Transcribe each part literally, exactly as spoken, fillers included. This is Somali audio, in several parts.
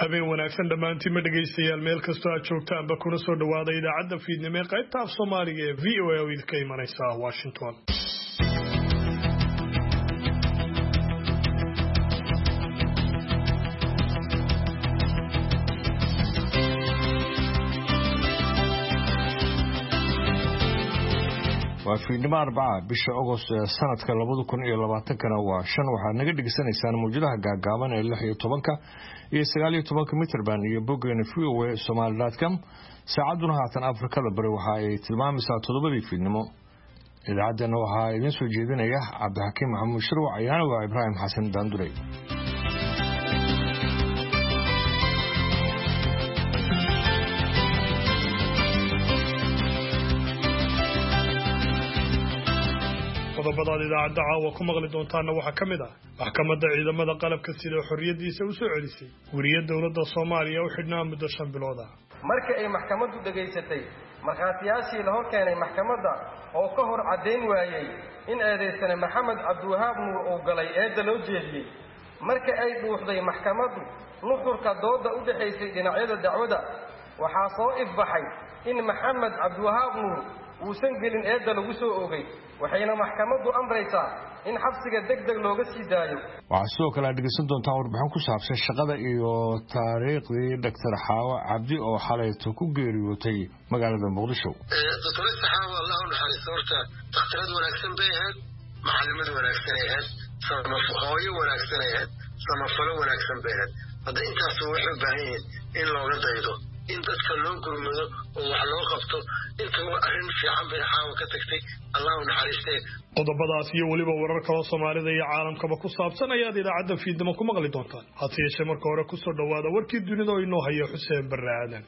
habeen wanaagsan dhamaantii ma dhageystayaal meel kastoo aad joogtaan ba kuna soo dhawaada idaacadda fiidnimo ee qaybta af Soomaaliga ee V O A oo idinka imanaysa Washington. وفيديو أربعة بشهر أغسطس سنة كلابد كون إلى لبعض كنا وعشان واحد نقدر نقصنا إنسان موجودة جاجابان اللي هي طبقة يستغل طبقة متر بان يبقى نفيه وسومال كم ساعدنا هاتنا أفريقيا البروحة تلمام ساعة تضبط في النمو إذا عدنا وهاي نسوا جيدنا يا عبد الحكيم محمد مشروع عيان وإبراهيم حسن داندوري. qodobada idaacadda caawa ku maqli doontaana waxa kamid ah maxkamadda ciidamada qalabka sida xorriyadiisa u soo celisay wariye dawladda Soomaaliya oo xidhnaa muddo shan bilood ah markii ay maxkamaddu dhageysatay markhaatiyaashii la hor keenay maxkamadda oo ka hor cadeyn waayay in eedeysane Maxamed Cabdiwahaab Nuur oo galay eedda loo jeediyay markii ay dhuuxday maxkamaddu nuxurka dooda u dhaxaysay dhinacyada dacwada waxa soo ifbaxay in Maxamed Cabdiwahaab Nuur uusan gelin eedda lagu soo oogay waxayna maxkamaddu amraysaa in xabsiga degdeg looga sii daayo waxa soo kala dhigsan doontaa warbixin ku saabsan shaqada iyo taariikhdii Dr. Xaawa Cabdi oo xalayto ku geeriyootay magaalada Muqdisho ee Dr. Xaawa Allah u naxariisto horta dhakhtarad wanaagsan bay ahayd macallimad wanaagsan ay ahayd samafalyo wanaagsan ay ahayd samafalo wanaagsan bay ahayd hadda intaas wuxuu baahan yahay in looga daydo in dadka loo gurmado oo wax loo qabto inta arrin fiican bay Xaawa ka tagtay Allah u naxariistay qodobadaas iyo waliba warar kale Soomaalida iyo caalamkaba ku saabsan ayaad idaacadda fiidnimo ku maqli doontaan hadda yeeshee marka hore ku soo dhawaada warkii dunida oo inoo hayo Xuseen Barre Aadan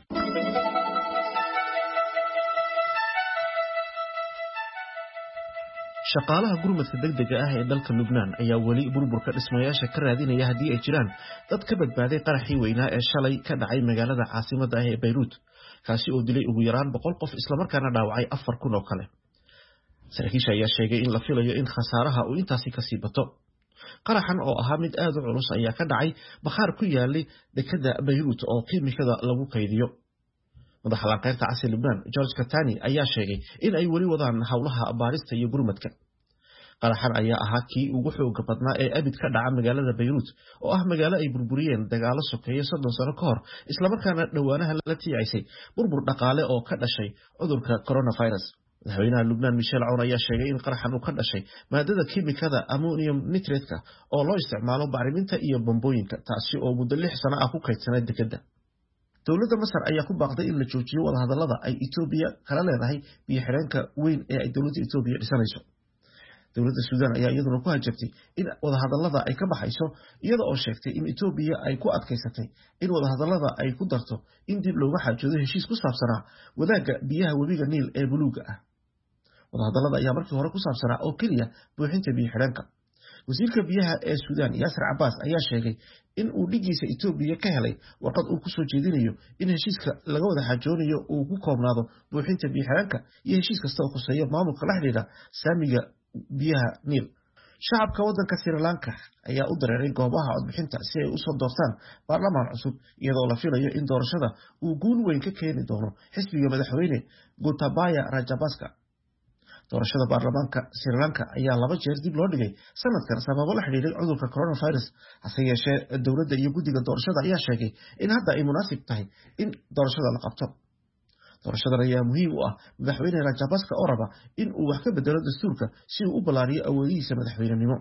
shaqaalaha gurmadka degdega ah ee dalka Lubnaan ayaa wali burburka dhismayaasha ka raadinaya hadii ay jiraan dad ka badbaaday qaraxii weynaa ee shalay ka dhacay magaalada caasimadda ah ee Beirut kaasi oo dilay ugu yaraan boqol qof isla markaana dhaawacay afar kun oo kale saraakiisha ayaa sheegay in la filayo in khasaaraha uu intaasi ka sii bato qaraxan oo ahaa mid aad u culus ayaa ka dhacay bakhaar ku yaalay dekada Beirut oo kiimikada lagu kaydiyo madaxa qaybta casri Lubnaan George Katani ayaa sheegay in ay wali wadaan hawlaha baarista iyo gurmadka qaraxan ayaa ahaa kii ugu xoog badnaa ee abid ka dhaca magaalada Beirut oo ah magaalo ay burburiyeen dagaalo sokeeye soddon sano ka hor isla markaana dhawaanaha la tiicaysay burbur dhaqaale oo ka dhashay cudurka coronavirus madaxweynaha Lubnaan Michel Aoun ayaa sheegay in qaraxan uu ka dhashay maadada kiimikada ammonium nitrate oo loo isticmaalo bacriminta iyo bombooyinka taasi oo muddo lix sano ah ku kaydsanay dekada dawladda Masar ayaa ku baaqday in la joojiyo wada hadallada ay Itoobiya kala leedahay biyo xireenka weyn ee ay dawladda Itoobiya dhisanayso dawladda Suudaan ayaa iyaduna ku hajabtay in wada hadallada ay ka baxayso iyada oo sheegtay in Itoobiya ay ku adkaysatay in wada hadallada ay ku darto in dib looga xajoodo heshiis ku saabsanaa wadaaga biyaha webiga Niil ee buluuga ah wada hadallada ayaa markii hore ku saabsanaa oo kaliya buuxinta biyo xireenka wasiirka biyaha ee Suudaan Yasir Abbas ayaa sheegay in uu dhigiisa Itoobiya ka helay warqad uu ku soo jeedinayo in heshiiska laga wada xajoonayo uu ku koobnaado buuxinta biyo xireenka iyo heshiis kasta oo khuseeyo maamulka la xiriira saamiga biyaha Niil shacabka wadanka Sri Lanka ayaa u dareeray goobaha codbixinta si ay u soo doortaan baarlamaan cusub iyadoo la filayo in doorashada uu guul weyn ka keeni doono xisbiga madaxweyne Gotabaya Rajapaksa doorashada baarlamaanka Sri Lanka ayaa laba jeer dib loo dhigay sanadkan sababo la xiriiray cudurka coronavirus hase yeeshee dawladda iyo guddiga doorashada ayaa sheegay in hadda ay munaasib tahay in doorashada la qabto doorashadan ayaa muhiim u ah madaxweyne Rajapaksa oo raba in uu wax ka bedelo dastuurka si uu u balaariyo awoodihiisa madaxweynenimo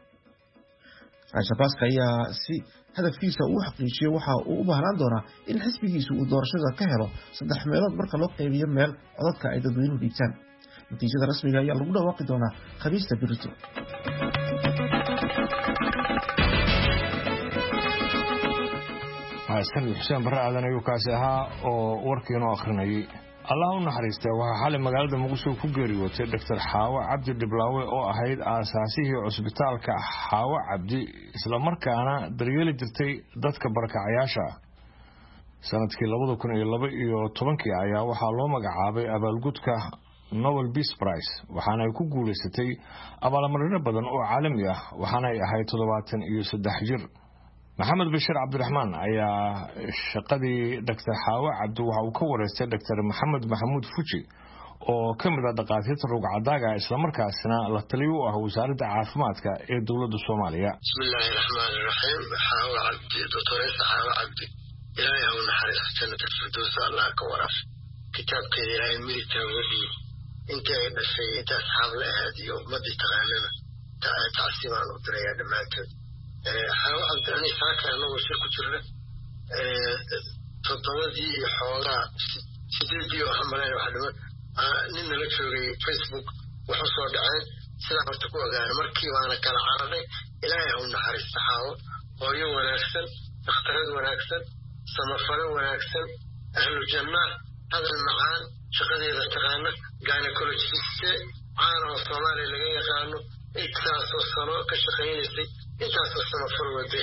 Rajapaksa ayaa si hadafkiisa uu xaqiijiyo waxa uu u baahnaan doonaa in xisbigiisu uu doorashada ka helo saddex meelood marka loo qaybiyo meel codadka ay dadweynuhu dhiibtaan natiijada rasmiga ayaa lagu dhawaaqi doonaa khamiista birito Xasan Xuseen Barre Aadan ayuu kaasi ahaa oo warkiina akhrinayay Allah u naxariistay waxa xalay magaalada Muqdisho ku geeriyootay Dr. Xaawa Cabdi Dhiblaawe oo ahayd aasaasihii cusbitaalka Xaawa Cabdi isla markaana daryeeli jirtay dadka barakacayaasha sanadkii laba kun iyo laba iyo toban ayaa waxaa loo magacaabay abaalgudka Nobel Peace Prize waxaana ay ku guuleysatay abaalmarino badan oo caalami ah waxaana ay ahayd toddobaatan iyo saddex jir maxamed bashir cabdiraxmaan ayaa shaqadii doctor xaawo cabdi waxa uu ka wareystay doctor maxamed maxamuud fuji oo ka mid ah dhaqaatiirta rugcadaaga islamarkaasna la taliyo u ah wasaaradda caafimaadka ee dowladda Soomaaliya. Bismillahir Rahmanir Rahim. Xaawo cabdi doctor xaawo cabdi ilaahay ha u naxariisto jannada firdaws Allah ka waraf. kitaabkeeda ilaahay midigta wadi inta ay dhashay inta asxaab la ahayd iyo ummadii taqaanada taasiibaan u diraya dhammaantood. xaawo cabdi ani saaka anagoo shir ku jirna toddobadii iyo xoogaa sideedii oo xamaleen wax dhiman nin nala joogay Facebook wuxuu soo dhaceen sidaa horta ku ogaana markii baana kala cararay ilaahay ha u naxariisto xaawo hooyo wanaagsan dhakhtarad wanaagsan samafalo wanaagsan ahlu janna hadal macaan shaqadeeda taqaana gynecologist caan oo Soomaaliya laga yaqaano intaasoo sano ka shaqaynaysay intaasoo samafalo waday.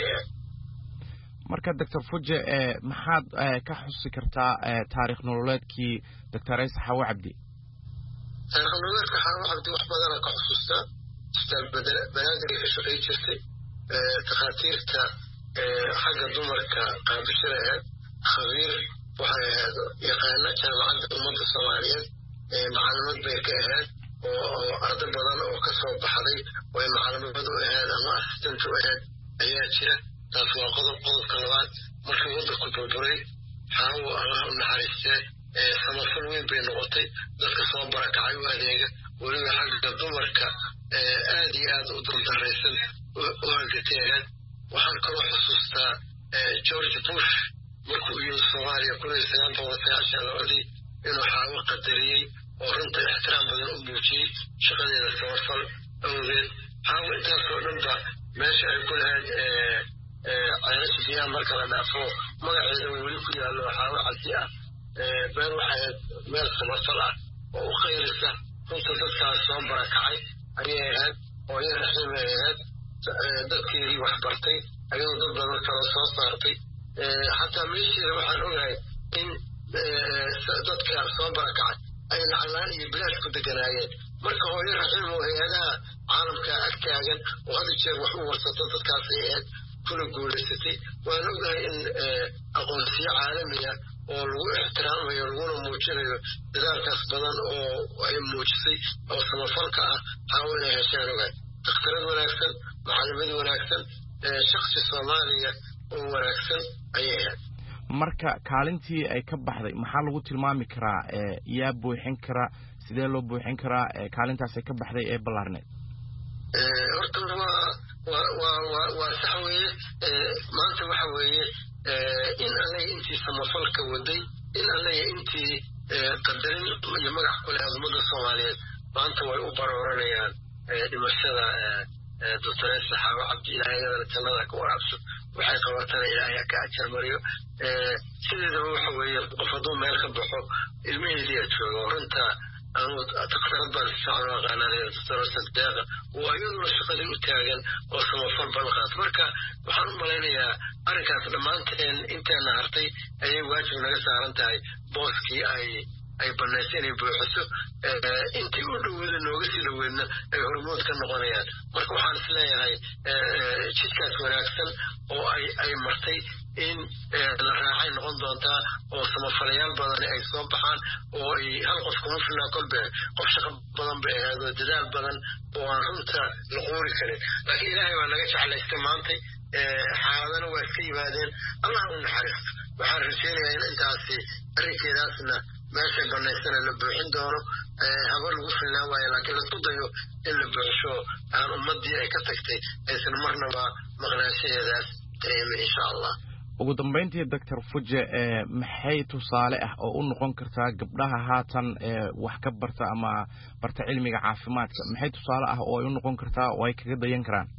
marka doctor Fuje maxaad ka xusi kartaa taariikh nololeedkii doctor xaawo cabdi? taariikh nololeedka xaawo cabdi wax badan ka xusuustaa isbitaal banaadir ka shaqay jirtay takhaatiirta xagga dumarka qaabishada ahayd khabiir waxay ahayd yaqaana jaamacadda ummadda Soomaaliyeed macluumaad bay ka ahayd oo arday badan oo ka soo baxday way macluumaad u ahayd ama assistant u ahayd ayaa jira. taas waa qodob qodobka labaad markii waddanku burburay xaawo Allah u naxariistee samafal weyn bay noqotay dadka soo barakacay u adeega weliba xagga dumarka aad iyo aad u duldaraysan u halgateegaan. waxaan kaloo xusuustaa George Bush markuu yimid Soomaaliya kun iyo sagaal boqol sagaashan iyo labadii inuu xaawo qadariyey oo runta ixtiraam badan u muujiyey shaqadeeda samafal awgeed. xaawo intaasoo dhanba meesha ay ku lahayd ceelasha biyaha marka la dhaafo magaceeda weli ku yaallo xaawo cabdi ah been waxay meel samafal ah oo u khayrisa runta dadkaas soo barakacay ayay ahayd oo yar raxiimay ahayd dadkeedii wax bartay ayadoo dad badan kala soo saartay. xataa meesheeda waxaan ogahay in dadka soo barakacay ay lacaglaan iyo bilaash ku deganaayeen. marka hooyo raxiim oo hay-adaha caalamka ag taagan oo hada jeer wax u warsato dadkaasay ahayd kuna guulaysatay. waan ogahay in aqoonsiyo caalamiya oo lagu ixtiraamayo laguna muujinayo dadaalkaas badan oo ay muujisay oo samafalka ah xaawo inay heshaan ogahay. dhakhtarad wanaagsan macallimad wanaagsan shakhsi Soomaaliya oo wanaagsan ayay ahayd. marka kaalintii ay ka baxday maxaa lagu tilmaami karaa yaa buuxin kara sidee loo buuxin karaa kaalintaas ay ka baxday ee ballaarneed? horta waa waa waa sax weeye maanta waxa weeye in allay intii samafalka waday in allay intii qadarin iyo magac ku leh ummadda Soomaaliyeed maanta way u barooranayaan dhimashada doctor xaawo cabdi ilaahay jannada ka warabso waxay qabatana ilaahay ka ajar mariyo. sideedaba waxa weeye qof hadduu meel ka baxo ilmihiisii jooga runta أنا تقصد بالسعر وغنى الدكتور صدق وأيضا الشغل يتاجن وصل فر بالغات مركا وحنا ملينا أركات لما أنت أنت نهرتي أي واجب نجس أنتي بوسكي أي أي بناسين بحسه أنت يقولوا إذا نوجس لو إن هرمون كان غنيان مركا وحنا سلايا هاي شتكات وناكسن أو أي أي مرتي إن الراعي نقدونتا أو سمفريال بدن أي صبحان أو أي هالقف كم فينا كل به قف شق بدن به هذا الجدال بدن وعنت نقول كله لكن إلهي ولا جش على استمانتي حاضر وكي بعدين الله نحرف وحرفين يعني أنت عسي الرجالاتنا ماشي بنيسنا اللي بحين دونه هقول وصلنا ويا لكن التضيو اللي بعشوا عن أمدي أي كتكتي إذا مرنا مغناسية ذات تيم إن شاء الله. ugu dambeyntii doctor Fuje maxay tusaale ah oo u noqon kartaa gabdhaha haatan wax ka barta ama barta cilmiga caafimaadka maxay tusaale ah oo ay u noqon kartaa oo ay kaga dayan karaan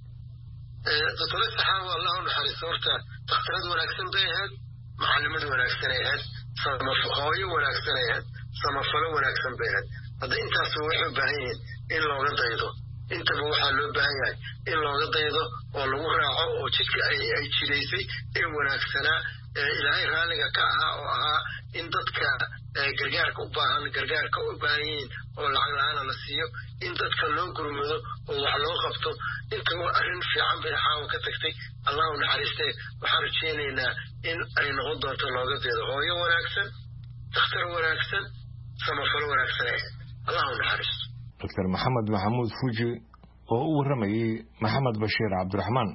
doctor saxawa Allah u naxariisto dhakhtarad wanaagsan bay ahayd macallimad wanaagsan ay ahayd samafalyo wanaagsan ay ahayd samafalo wanaagsan bay ahayd hadda intaas wuxuu baahan yahay in looga daydo intaba waxaa loo baahan yahay in looga daydo oo lagu raaco oo jidka ay ay jireysay ee wanaagsanaa ilaahay raaliga ka ahaa oo ahaa in dadka gargaarka u baahan gargaarka u baahan yihiin oo lacag la'aan la siiyo in dadka loo gurmado oo wax loo qabto inta marka waa arrin fiican bay xaawo ka tagtay allah u naxariistay waxaan rajaynaynaa in ay noqon doonto looga deedo hooyo wanaagsan dhakhtar wanaagsan samafalo wanaagsan allah u naxariisto doctor maxamed maxamuud fuji oo u waramayay maxamed bashiir cabdiraxmaan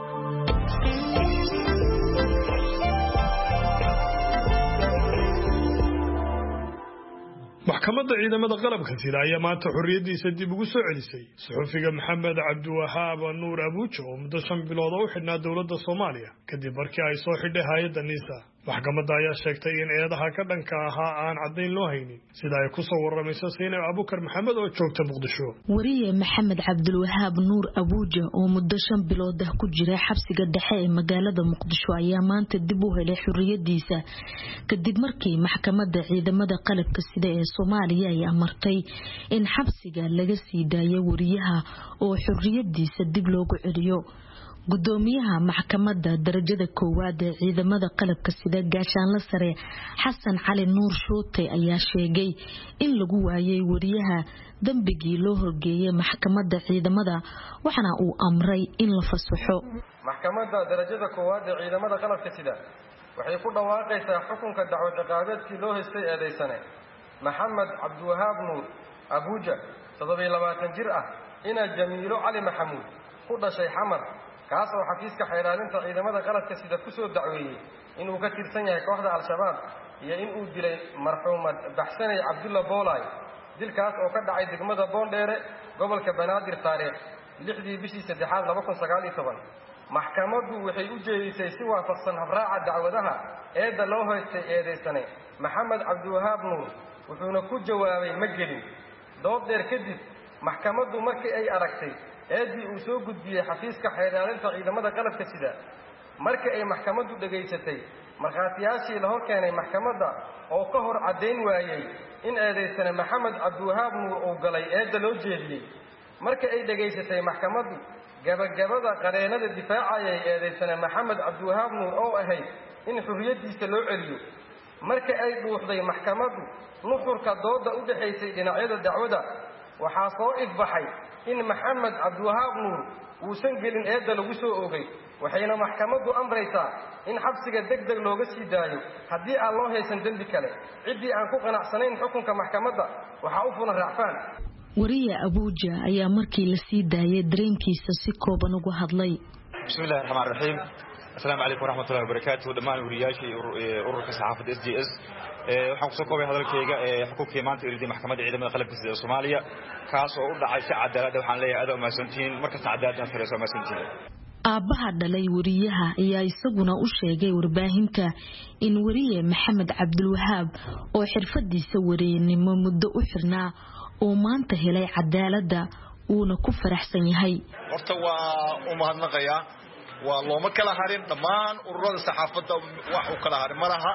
maxkamadda ciidamada qalabka sida ayaa maanta xorriyadiisa dib ugu soo celisay suxufiga maxamed cabdiwahaab nuur abuujo oo muddo shan bilood oo u xidhnaa dowladda Soomaaliya kadib markii ay soo xidhay hay'adda niisa maxkamadda ayaa sheegtay in eedaha ka dhanka ahaa aan caddayn loo haynin sida ay ku soo waramayso Sayna Abukar Maxamed oo joogta Muqdisho wariye maxamed cabdiwahaab nuur abuujo oo muddo shan bilood ah ku jira xabsiga dhexe ee magaalada Muqdisho ayaa maanta dib u helay xorriyadiisa kadib markii maxkamadda ciidamada qalabka sida ee Soomaaliya ay amartay in xabsiga laga sii daayo wariyaha oo xorriyadiisa dib loogu celiyo gudoomiyaha maxkamadda darajada koowaad ee ciidamada qalabka sida gaashaanle sare xasan cali nuur shoote ayaa sheegay in lagu waayay wariyaha dambigii loo horgeeyay maxkamadda ciidamada waxana uu amray in la fasaxo maxkamadda darajada koowaad ee ciidamada qalabka sida waxay ku dhawaaqaysaa xukunka dacwad ciqaabeedkii loo haystay eedeysane maxamed cabdiwahaab nuur abuuja toddoba iyo labaatan jir ah ina jamiilo cali maxamuud ku dhashay xamar kaas oo xafiiska xeeraalinta ciidamada qalabka sida ku soo dacweeyay inuu ka tirsan yahay kooxda al-shabaab iyo inuu dilay marxuumad baxsanay cabdulla boolay dilkaas oo ka dhacay degmada boondheere gobolka banaadir taariikh lixdii bishii saddexaad laba kun sagaal iyo toban maxkamaddu waxay u jeedisay si waafaqsan habraaca dacwadaha eedda loo haystay eedeysane maxamed cabdiwahaab nuur wuxuuna ku jawaabay ma gelin dood dheer kadib maxkamaddu markii ay aragtay eedii uu soo gudbiyey xafiiska xeeraalinta ciidamada qalabka sida markii ay maxkamaddu dhageysatay markhaatiyaashii la hor keenay maxkamadda oo ka hor caddayn waayey in eedeysane maxamed cabdiwahaab nuur uu galay eedda loo jeediyey markii ay dhageysatay maxkamaddu gabagabada qareenada difaacayay eedeysane maxamed cabdiwahaab nuur oo ahayd in xurriyadiisa loo celiyo markii ay dhuuxday maxkamaddu nuxurka dooda u dhaxaysay dhinacyada dacwada waxaa soo ifbaxay in maxamed cabdiwahaab nuur uusan gelin eedda lagu soo oogay waxayna maxkamaddu amraysaa in xabsiga degdeg looga sii daayo haddii aan loo haysan dembi kale ciddii aan ku qanacsanayn xukunka maxkamadda waxaa u fulan raacfaan wariye abuuja ayaa markii la sii daayay dareenkiisa si kooban ugu hadlay bismillahi raxmaani raxiim assalaamu calaykum waraxmatullahi wabarakaatuh dhammaan wariyaashii ururka saxaafadda s j s waxaan kusoo koobay hadalkayga xukunkii maanta iridii maxkamadda ciidamada qalabka sida ee Soomaaliya kaas oo u dhacay si cadaalad waxaan leeyahay aad u mahadsantihiin markasta cadaaladna farayso mahadsantihiin aabaha dhalay wariyaha ayaa isaguna u sheegay warbaahinta in wariye maxamed cabdiwahaab oo xirfadiisa wariyenimo muddo u xirnaa oo maanta helay cadaaladda uuna ku faraxsan yahay horta waa u mahadnaqayaa waa looma kala harin dhammaan ururada saxaafadda wax u kala harin malaha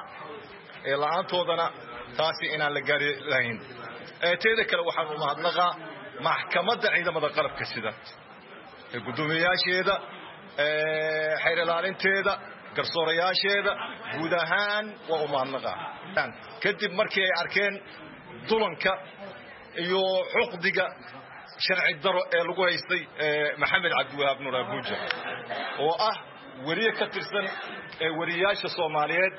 ee la'aantoodana taasi inaan la gaari lahayn teeda kale waxaan u mahadnaqaa maxkamadda ciidamada qalabka sida ee gudoomiyaasheeda xeer ilaalinteeda garsoorayaasheeda guud ahaan waa u mahadnaqaa kadib markii ay arkeen dulanka iyo xuquuqdiga sharci daro ee lagu haystay maxamed cabdiwahaab nuur abuuja oo ah wariye ka tirsan ee wariyaasha Soomaaliyeed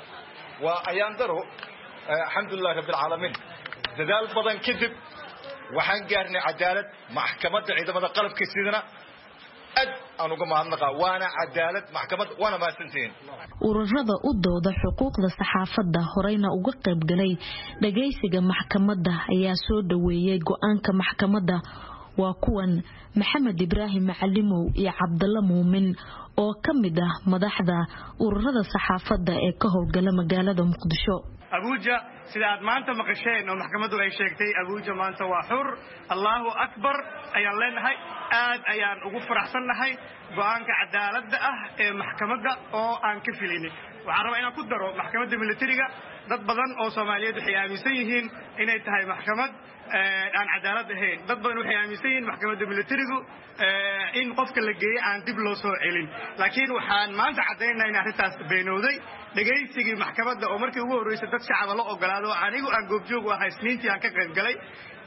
waa ayaan daro alxamdulillah rabbil caalamiin dadaal badan kadib waxaan gaarnay cadaalad maxkamadda ciidamada qalabka sidana ad aan uga mahadnaqaa waana cadaalad maxkamad waana mahadsantihiin ururada u dooda xuquuqda saxaafadda horeyna uga qayb galay dhageysiga maxkamadda ayaa soo dhaweeyay go'aanka maxkamadda waa kuwan maxamed ibraahim macalimow iyo cabdalla muumin oo ka mid ah madaxda ururada saxaafadda ee ka howlgala magaalada Muqdisho abuuja sida aad maanta maqasheen oo maxkamaddu ay sheegtay abuuja maanta waa xur Allahu akbar ayaan leenahay aad ayaan ugu faraxsanahay go'aanka cadaaladda ah ee maxkamadda oo aan ka filinay waxaan rabaa inaan ku daro maxkamadda militariga dad badan oo Soomaaliyeed waxay aaminsan yihiin inay tahay maxkamad aan cadaalad ahayn dad badan waxay aaminsan yihiin maxkamadda militarigu in qofka la geeyo aan dib loo soo celin laakiin waxaan maanta cadeynaynaa in arrintaas beenowday dhageysigii maxkamadda oo markii ugu horeysay dad shacab la ogolaado anigu aan goobjoog u ahay isniintii aan ka qayb galay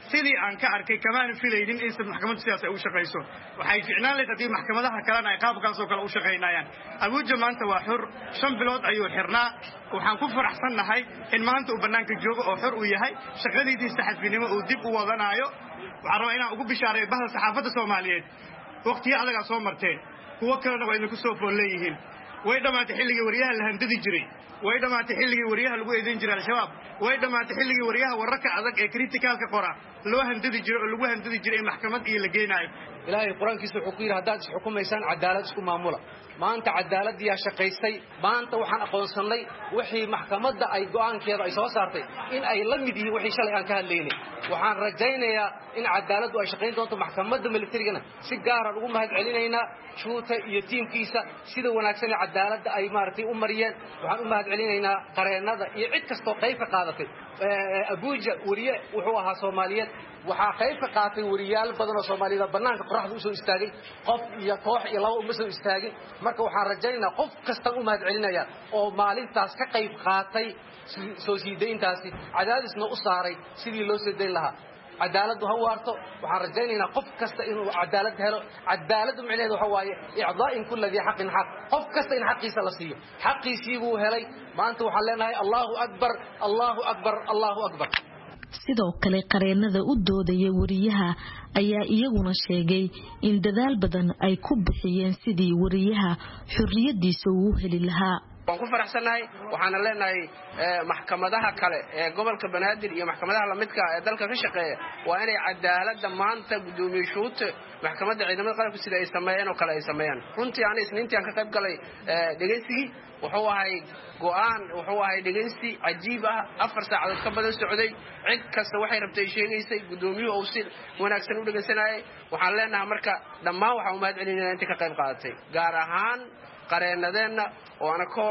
sidii aan ka arkay kamaana filaynin in maxkamadda sidaas ay u shaqayso waxay ficnaan lahayd haddii maxkamadaha kalena ay qaabkaas oo kale u shaqaynayaan abuuja maanta waa xur shan bilood ayuu xirnaa waxaan ku faraxsannahay in maanta uu bannaanka joogo oo xor uu yahay shaqadiisii saxafinimo uu dib u wadanaayo waxaan rabaa inaan ugu bishaareeyo bahda saxaafadda soomaaliyeed waqtiyo adagaa soo marteen kuwo kalena waa idinku soo fool leeyihiin way dhammaatay xilligii wariyaha la handadi jiray way dhammaatay xilligii wariyaha lagu eedayn jiray al-shabaab way dhammaatay xilligii wariyaha wararka adag ee kritikaalka qora loo handadi jiray oo lagu handadi jiray in maxkamad iyo la geenaayo ilaahay quraankiisa wuxuu ku yidhi haddaad isxukumaysaan cadaalad isku maamula maanta cadaaladdiyaa shaqaysay maanta waxaan aqoonsannay wixii maxkamadda ay go'aankeeda ay soo saartay in ay la mid yihiin wixii shalay aan ka hadlaynay waxaan rajaynayaa in cadaaladdu ay shaqayn doonto maxkamadda militarigana si gaaraan ugu mahad celinaynaa shuuta iyo tiimkiisa sida wanaagsan ee cadaaladda ay maaragtay u mariyeen waxaan u mahad celinaynaa qareennada iyo cid kastoo qayb ka qaadatay abuuja wariye wuxuu ahaa soomaaliyeed waxaa qayb ka qaatay wariyaal badan oo Soomaaliyeed banaanka qoraxda u soo istaagay qof iyo koox iyo laba uma soo istaagin marka waxaan rajaynaynaa qof kasta u mahad celinaya oo maalintaas ka qayb qaatay soo siideyntaasi cadaadisna u saaray sidii loo soo deyn lahaa cadaaladdu ha waarto waxaan rajaynaynaa qof kasta inuu cadaalad helo cadaaladdu macnaheedu waxa waaye icdaa'in kulli dii xaqin xaq qof kasta in xaqiisa la siiyo xaqiisii buu helay maanta waxaan leenahay Allahu akbar Allahu akbar Allahu akbar sidoo kale qareenada u doodaya wariyaha ayaa iyaguna sheegay in dadaal badan ay ku bixiyeen sidii wariyaha xurriyadiisa uu heli lahaa waan ku faraxsanahay waxaan leenahay maxkamadaha kale ee gobolka Banaadir iyo maxkamadaha la midka ee dalka ka shaqeeya waa inay cadaaladda maanta gudoomiye shuute maxkamadda ciidamada qalabka sida ay sameeyeen oo kale ay sameeyaan runtii aan isniintii aan ka qayb galay dhageysigii wuxuu ahay go'aan wuxuu ahay dhageysi cajiib ah afar saacadood ka badan socday cid kasta waxay rabtay sheegaysay gudoomiyuhu oo si wanaagsan u dhageysanayay waxaan leenahay marka dhammaan waxa uu mahad celinayaa inta ka qayb qaadatay gaar ahaan qareenadeena oo ana ko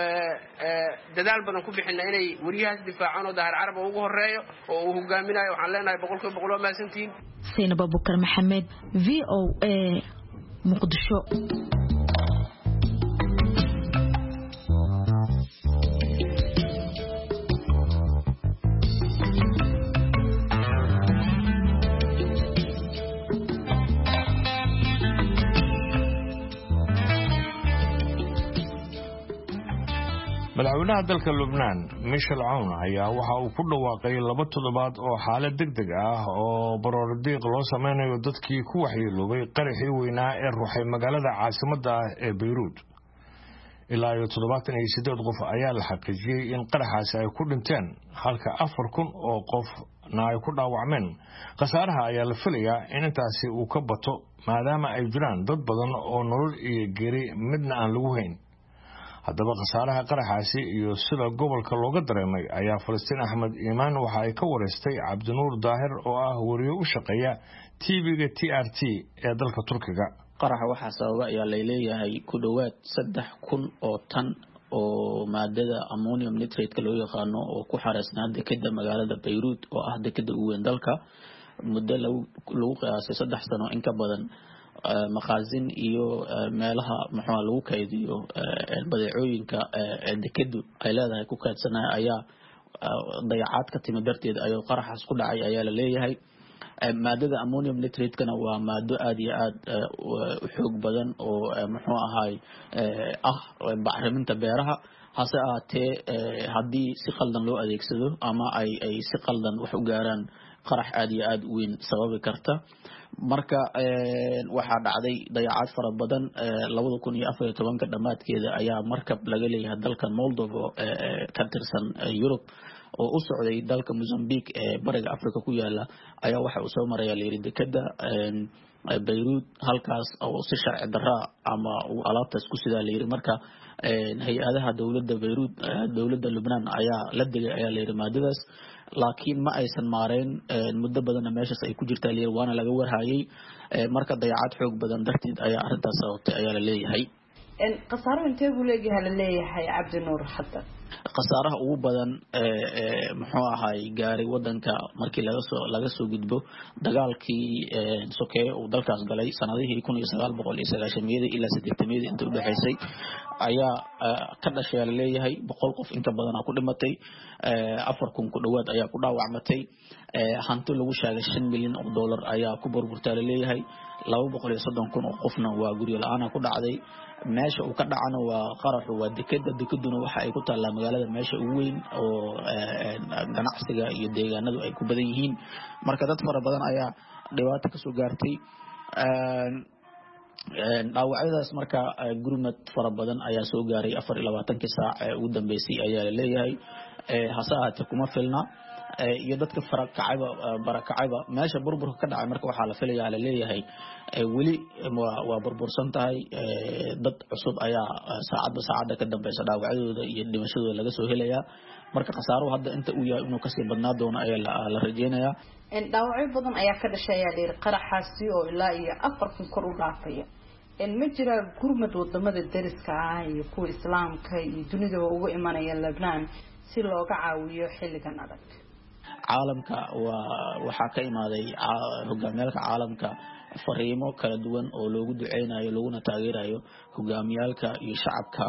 dadaal badan ku bixina inay wariyahaas difaacaan oo dahar carab ugu horeeyo oo uu hogaaminayo waxaan leenahay boqolkiiba boqol waa maasantiin Saynab Abubakar Maxamed V O A Muqdisho madaxweynaha dalka Lubnaan Michel Aoun ayaa waxa uu ku dhawaaqay laba toddobaad oo xaalad degdeg ah oo baroordiiq loo sameynayo dadkii ku waxyeeloobay qaraxii weynaa ee ruuxay magaalada caasimadda ah ee Beirut ilaa iyo toddobaatan iyo siddeed qof ayaa la xaqiijiyay in qaraxaasi ay ku dhinteen halka afar kun oo qofna ay ku dhaawacmeen khasaaraha ayaa la filayaa in intaasi uu ka bato maadaama ay jiraan dad badan oo nolol iyo geeri midna aan lagu hayn haddaba khasaaraha qaraxaasi iyo sida gobolka looga dareemay ayaa Falastiin Axmed Iimaan waxa ay ka wareystay Cabdinuur Daahir oo ah wariye u shaqeeya T V-ga T R T ee dalka Turkiga qaraxa waxa sababa ayaa leeyahay ku dhawaad saddex kun oo tan oo maadada ammonium nitrate loo yaqaano oo ku xareysnaa dekedda magaalada Beirut oo ah dekedda ugu weyn dalka muddo lagu qiyaasay saddex sano in ka badan maqaazin iyo meelaha maxaa lagu kaydiyo badeecooyinka dekedu ay leedahay ku kaydsanay ayaa dayacaad ka timid darteed ayuu qaraxaas ku dhacay ayaa la leeyahay maadada ammonium nitrate kana waa maado aad iyo aad u xoog badan oo muxuu ahaay ah bacriminta beeraha hase ahaatee haddii si qaldan loo adeegsado ama ay ay si qaldan wax u gaaraan qarax aad iyo aad u weyn sababi karta marka waxaa dhacday dayacaad fara badan labada kun iyo afar iyo tobanka dhamaadkeeda ayaa markab laga leeyahay dalka Moldova ka tirsan Europe oo u socday dalka Mozambique ee bariga Afrika ku yaala ayaa waxa uu soo maray leeyahay dekedda Beirut halkaas oo si sharci darro ama alaabtaas ku sida leeyahay marka hay'adaha dawladda Beirut dawladda Lubnaan ayaa la digay ayaa leeyahay maadadaas laakiin ma aysan maareen muddo badan meeshaas ay ku jirtaa leeyahay waana laga warhayay marka dayacaad xoog badan darteed ayaa arintaas sababtay ayaa la leeyahay in qasaaro intee buu leeyahay la leeyahay Cabdinuur hadda khasaaraha ugu badan ee muxuu ahay gaaray wadanka markii laga soo laga soo gudbo dagaalkii sokeeye uu dalkaas galay sanadihii kun iyo sagaal boqol iyo sagaashan ilaa siddeetan inta u dhaxaysay ayaa ka dhashay la leeyahay boqol qof inta badan ku dhimatay afar kun ku dhawaad ayaa ku dhaawacmatay hanti lagu sheegay shan milyan oo dollar ayaa ku burburtay la leeyahay laba boqol iyo soddon kun oo qofna waa guryo la'aan ku dhacday meesha uu ka dhacana waa qarax waa dekada dekaduna waxa ay ku taallaa magaalada meesha ugu weyn oo ganacsiga iyo deegaanadu ay ku badan yihiin marka dad fara badan ayaa dhibaato ka soo gaartay dhaawacyadaas marka gurmad fara badan ayaa soo gaaray afar iyo labaatan saac ee ugu dambeysay ayaa la leeyahay hase ahaatee kuma filna iyo dadka farakacayba barakacayba meesha burburka ka dhacay marka waxaa la filayaa la leeyahay weli waa burbursan tahay dad cusub ayaa saacadba saacadda ka dambeysa dhaawacyadooda iyo dhimashadooda laga soo helayaa marka khasaaruhu hadda inta uu yahay inuu kasii badnaa doono ayaa la rajeynayaa dhaawacyo badan ayaa ka dhashay ayaa dheer qaraxaasi oo ilaa iyo afar kun kor u dhaafaya ma jira gurmad wadamada dariska ah iyo kuwa islaamka iyo dunida ugu imanaya Lebanon si looga caawiyo xilligan adag caalamka waa waxa ka imaaday hogaamiyalka caalamka fariimo kala duwan oo loogu duceynayo looguna taageerayo hogaamiyalka iyo shacabka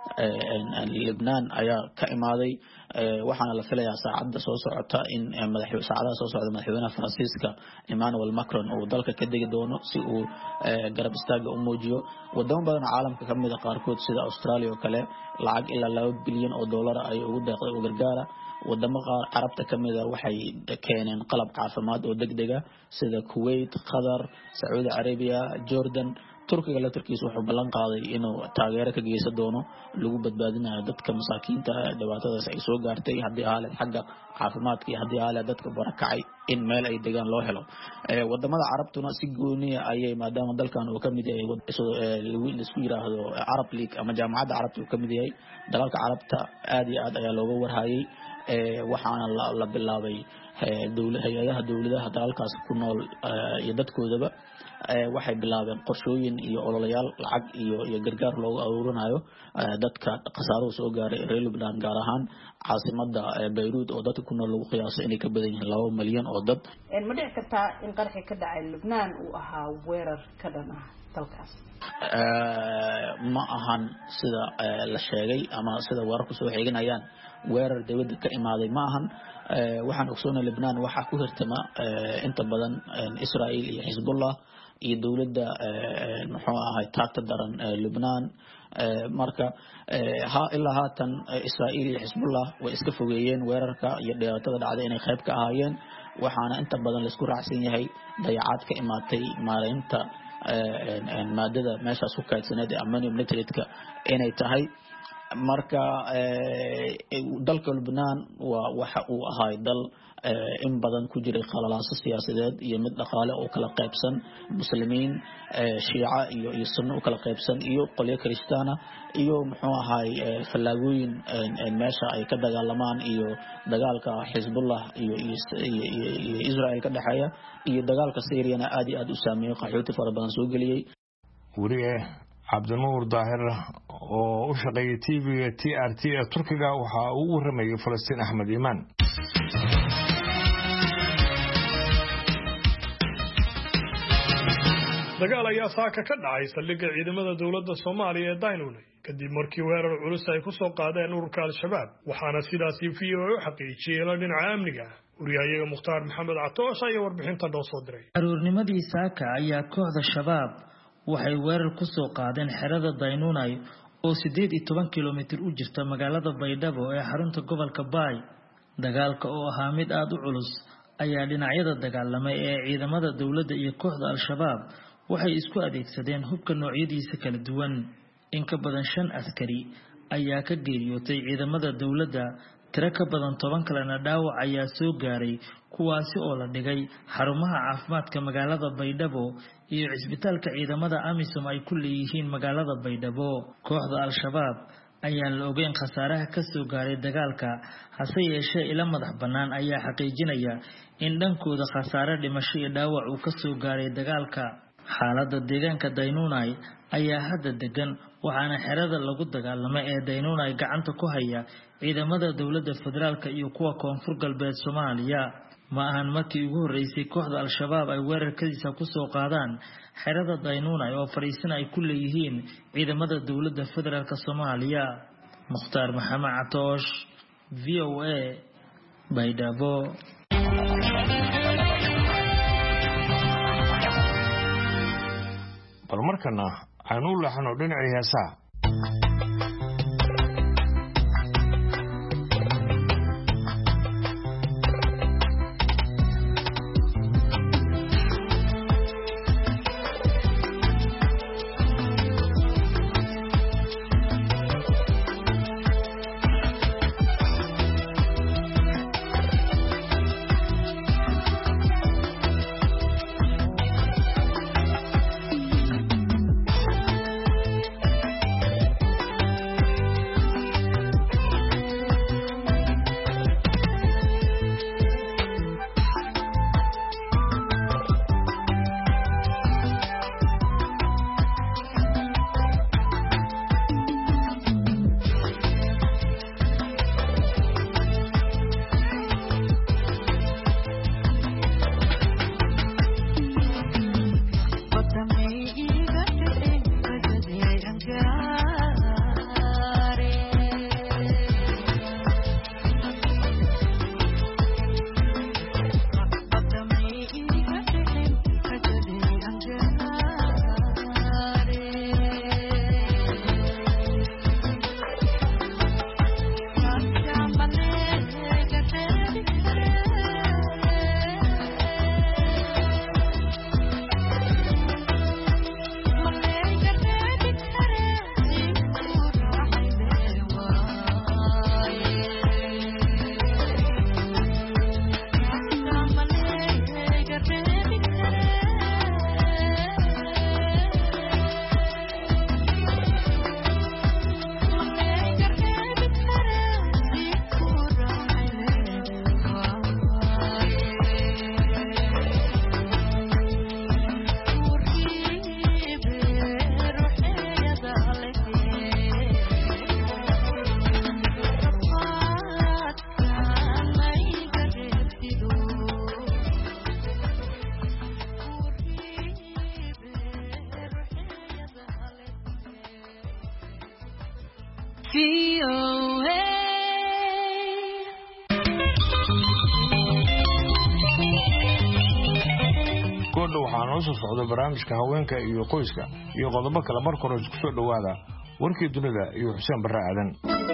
Lebanon ayaa ka imaaday waxaana la filayaa saacada soo socota in madaxweynaha saacada soo socda madaxweynaha Faransiiska Emmanuel Macron oo dalka ka degi doono si uu garab istaaga u muujiyo wadamo badan caalamka kamid ah qaarkood sida Australia oo kale lacag ilaa laba bilyan oo dollar ay ugu deeqday u gargaara wadamo qaar carabta kamid ah waxay keeneen qalab caafimaad oo degdeg ah sida Kuwait, Qatar, Saudi Arabia, Jordan Turkiga la Turkiis wuxuu ballan qaaday inuu taageero ka geysan doono lagu badbaadinayo dadka masaakiinta dhibaatadaas ay soo gaartay hadii haalad xagga caafimaadka iyo hadii haalad dadka barakacay in meel ay degaan loo helo wadamada carabtuna si gooni ah ayay maadaama dalkan uu kamid yahay lagu isku yiraahdo Arab League ama jaamacadda carabta uu kamid yahay dalalka carabta aad iyo aad ayaa looga warhayay waxaana la bilaabay dawladaha dawladaha dalalkaas ku nool iyo dadkoodaba waxay bilaabeen qorshooyin iyo ololayaal lacag iyo iyo gargaar loogu aruurinayo dadka khasaaruhu soo gaaray reer Lebanon gaar ahaan caasimada Beirut oo dadka ku nool lagu qiyaaso inay ka badan yihiin laba milyan oo dad ma dhici kartaa in qarxi ka dhacay Lebanon uu ahaa weerar ka dhan ah dalkaas ma ahan sida la sheegay ama sida wararku soo xeeganayaan weerar dawladda ka imaaday ma ahan waxaan ogsoonay Lebanon waxa ku hirtama inta badan Israel iyo Hezbollah iyo dawladda muxuu ahay taagta daran Lebanon marka ha ilaa haatan Israel iyo Hezbollah way iska fogeeyeen weerarka iyo dhibaatada dhacday inay qayb ka ahaayeen waxaana inta badan la isku raacsan yahay dayacaad ka imaatay maareynta maadada meeshaas ku kaydsaneed ee ammonium nitrate-ka inay tahay marka dalka Lebanon waa waxa uu ahay dal in badan ku jiray khalalaas siyaasadeed iyo mid dhaqaale oo kala qaybsan muslimiin shiica iyo iyo sunno oo kala qaybsan iyo qolyo kristaana iyo muxuu ahay falaagooyin meesha ay ka dagaalamaan iyo dagaalka Hezbollah iyo iyo Israel ka dhaxaya iyo dagaalka Syria aad iyo aad u saameeyay qaxooti fara badan soo galiyay wariye Cabdinuur Daahir oo u shaqeeyay T V-ga T R T ee Turkiga waxa uu u waramayay Falastiin Axmed Iimaan dagaal ayaa saaka ka dhacay saldhigga ciidamada dawladda Soomaaliya ee Daynunay kadib markii weerar culus ay ku soo qaadeen ururka Al-Shabaab waxaana sidaas V O A u xaqiijiyay la dhinaca amniga wariyaha Mukhtaar Maxamed Catoosh ayaa warbixinta noo soo diray aroornimadii saaka ayaa kooxda Shabaab waxay weerar ku soo qaadeen xerada Daynunay oo siddeed iyo toban kiiloomitir u jirta magaalada Baydhabo ee xarunta gobolka Baay dagaalka oo ahaa mid aad u culus ayaa dhinacyada dagaalamay ee ciidamada dawladda iyo kooxda Al-Shabaab waxay isku adeegsadeen hubka noocyadiisa kala duwan in ka badan shan askari ayaa ka geeriyootay ciidamada dawladda tiro ka badan toban kalena dhaawac ayaa soo gaaray kuwaasi oo la dhigay xarumaha caafimaadka magaalada Baydhabo iyo cisbitaalka ciidamada AMISOM ay ku leeyihiin magaalada Baydhabo kooxda Al-Shabaab ayaan la ogeyn khasaaraha ka soo gaaray dagaalka hase yeeshee ila madax bannaan ayaa xaqiijinaya in dhankooda khasaare dhimasho iyo dhaawac uu ka soo gaaray dagaalka xaaladda deegaanka Daynunay ayaa hadda degan waxaana xerada lagu dagaalamay ee Daynunay gacanta ku haya ciidamada dawladda federaalka iyo kuwa koonfur galbeed Soomaaliya ma ahan markii ugu horeysay kooxda al-shabaab ay weerarkadiisa ku soo qaadaan xerada Daynunay oo fariisan ay ku leeyihiin ciidamada dawladda federaalka Soomaaliya Mukhtaar Maxamed Catoosh V O A Baydhabo bal markana aanu laxano dhinacii heesaa socdo barnaamijka haweenka iyo qoyska iyo qodobo kale marka hore isku soo dhawaada warkii dunida iyo Xuseen Barre Aadan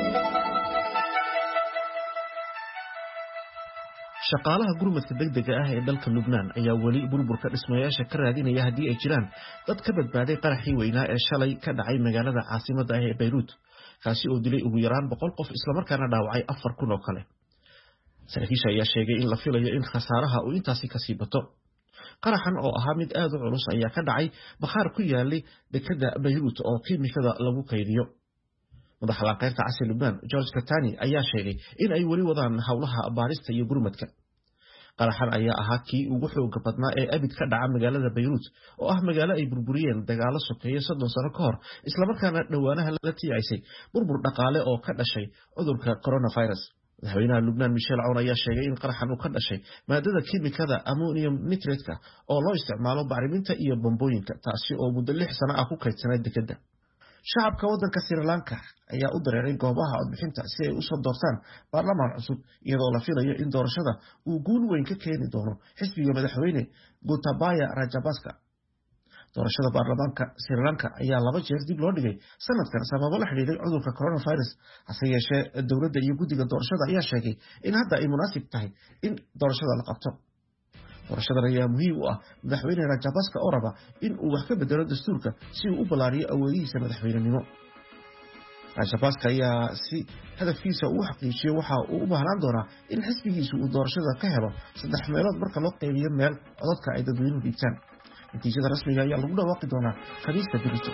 shaqaalaha gurmadka degdega ah ee dalka Lubnaan ayaa wali burburka dhismayaasha ka raadinaya hadii ay jiraan dad ka badbaaday qaraxii weynaa ee shalay ka dhacay magaalada caasimadda ah ee Beirut kaasi oo dilay ugu yaraan boqol qof isla markaana dhaawacay afar kun oo kale saraakiisha ayaa sheegay in la filayo in khasaaraha uu intaasi ka sii bato qaraxan oo ahaa mid aad u culus ayaa ka dhacay bakhaar ku yaalay dekada Beirut oo kiimikada lagu kaydiyo madaxa laqeyrta casri Lubnaan George Katani ayaa sheegay in ay wali wadaan hawlaha baarista iyo gurmadka qaraxan ayaa ahaa kii ugu xoog badnaa ee abid ka dhaca magaalada Beirut oo ah magaalo ay burburiyeen dagaalo sokeeye soddon sano ka hor isla markaana dhawaanaha la tiyaysay burbur dhaqaale oo ka dhashay cudurka coronavirus madaxweynaha Lubnaan Michel Aoun ayaa sheegay in qaraxan uu ka dhashay maadada kiimikada ammonium nitrate oo loo isticmaalo bacriminta iyo bombooyinka taasi oo muddo lix sano ah ku kaydsanay dekada shacabka waddanka Sri Lanka ayaa u dareeray goobaha codbixinta si ay u soo doortaan baarlamaan cusub iyadoo la filayo in doorashada uu guul weyn ka keeni doono xisbiga madaxweyne Gotabaya Rajapaksa doorashada baarlamaanka Sri Lanka ayaa laba jeer dib loo dhigay sanadkan sababo la xiriiray cudurka coronavirus hase yeeshee dawladda iyo guddiga doorashada ayaa sheegay in hadda ay munaasib tahay in doorashada la qabto doorashadan ayaa muhiim u ah madaxweyne Rajapaksa oo raba in uu wax ka bedelo dastuurka si uu u balaariyo awoodihiisa madaxweynenimo Rajapaksa ayaa si hadafkiisa uu xaqiijiyo waxa uu u baahnaan doonaa in xisbigiisu uu doorashada ka helo saddex meelood marka loo qaybiyo meel codadka ay dadweynuhu dhiibtaan natiijada rasmiga ayaa lagu dhawaaqi doonaa khamiista berito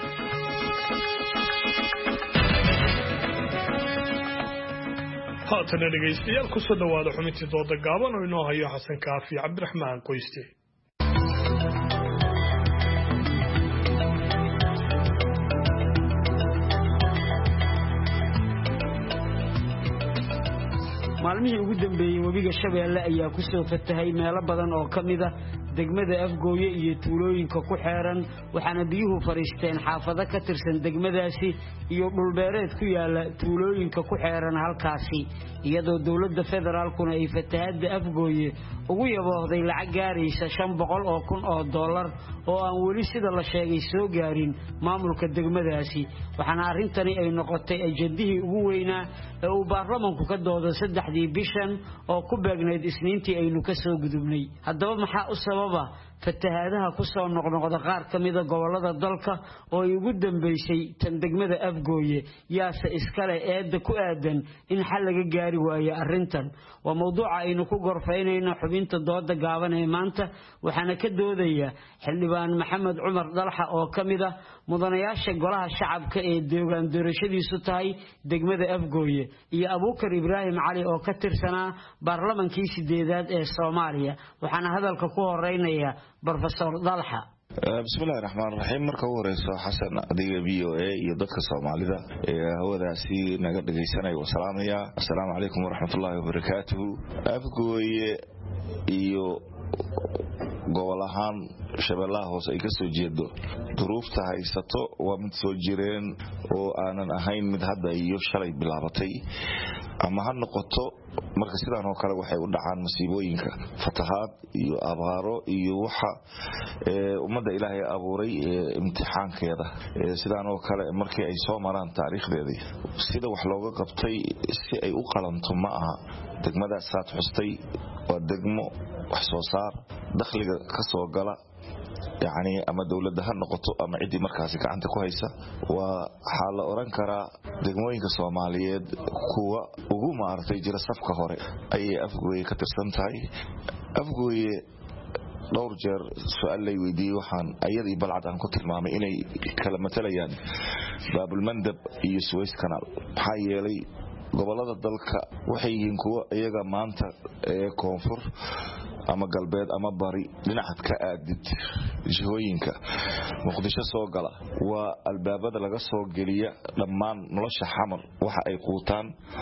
haatana dhegaystayaal ku soo dhawaada xubintii dooda gaaban oo inoo hayo xasan kaafi cabdiraxmaan qoyste maalmihii ugu dambeeyay webiga Shabeelle ayaa ku soo fatahay meelo badan oo kamid ah degmada Afgooye iyo tuulooyinka ku xeeran waxaana biyuhu fariisteen xaafado ka tirsan degmadaasi iyo dhul beereed ku yaala tuulooyinka ku xeeran halkaasi iyadoo dawladda federaalkuna ay fatahaada Afgooye ugu yaboohday lacag gaaraysa shan boqol oo kun oo dollar oo aan weli sida la sheegay soo gaarin maamulka degmadaasi waxaana arintani ay noqotay ajandihii ugu weynaa ee uu baarlamaanku ka doodo saddexdii bishan oo ku beegneyd isniintii aynu ka soo gudubnay haddaba maxaa u sababa fatahaadaha ku soo noqnoqda qaar kamida gobolada dalka oo ay ugu dambeysay tan degmada Afgooye yaase iskale eeda ku aadan in xal laga gaari waayo arintan waa mowduuca aynu ku gorfaynayno xubinta dooda gaaban ee maanta waxaana ka doodaya xildhibaan Maxamed Cumar Dalxa oo kamida mudanayaasha golaha shacabka ee deegaan doorashadiisu tahay degmada Afgooye iyo Abuukar Ibraahim Cali oo ka tirsanaa baarlamaankii sideedaad ee Soomaaliya waxaana hadalka ku horeynaya Professor Dalxa بسم الله الرحمن الرحيم marka ugu horeyso xasan adiga V O A iyo dadka Soomaalida ee hawadaasi naga dhageysanay wa salaamaya assalaamu alaykum wa rahmatullahi wa barakatuh Afgooye iyo gobolahan Shabeellaha hoose ay ka soo jeedo duruufta haysato waa mid soo jireen oo aanan ahayn mid hadda iyo shalay bilaabatay ama ha noqoto marka sidaan oo kale waxay u dhacaan masiibooyinka fatahaad iyo abaaro iyo waxa ee umada Ilaahay abuuray imtixaankeeda sidaan oo kale markii ay soo maraan taariikhdeedii sida wax looga qabtay si ay u qalanto ma aha degmada saad xustay waa degmo wax soo saar dakhliga ka soo gala يعني أما دولة ده نقطة أما عدي مركز كعنت كويسة وحال أوران كرا دقموين كصوماليات كوا وجوم عرفتي جرى صفقة هوري أي أفقوي كترسمتاي أفقوي دور جر سؤال لي ويدي وحن أيدي بلعت عن كتر مامي إني كلمة يعني باب المندب يسويس كنال حي لي gobolada dalka waxay yihiin kuwa iyaga maanta ee koonfur ama galbeed ama bari dhinaca ka aadid jihooyinka muqdisho soo gala waa albaabada laga soo geliya dhammaan nolosha xamal waxa ay quutaan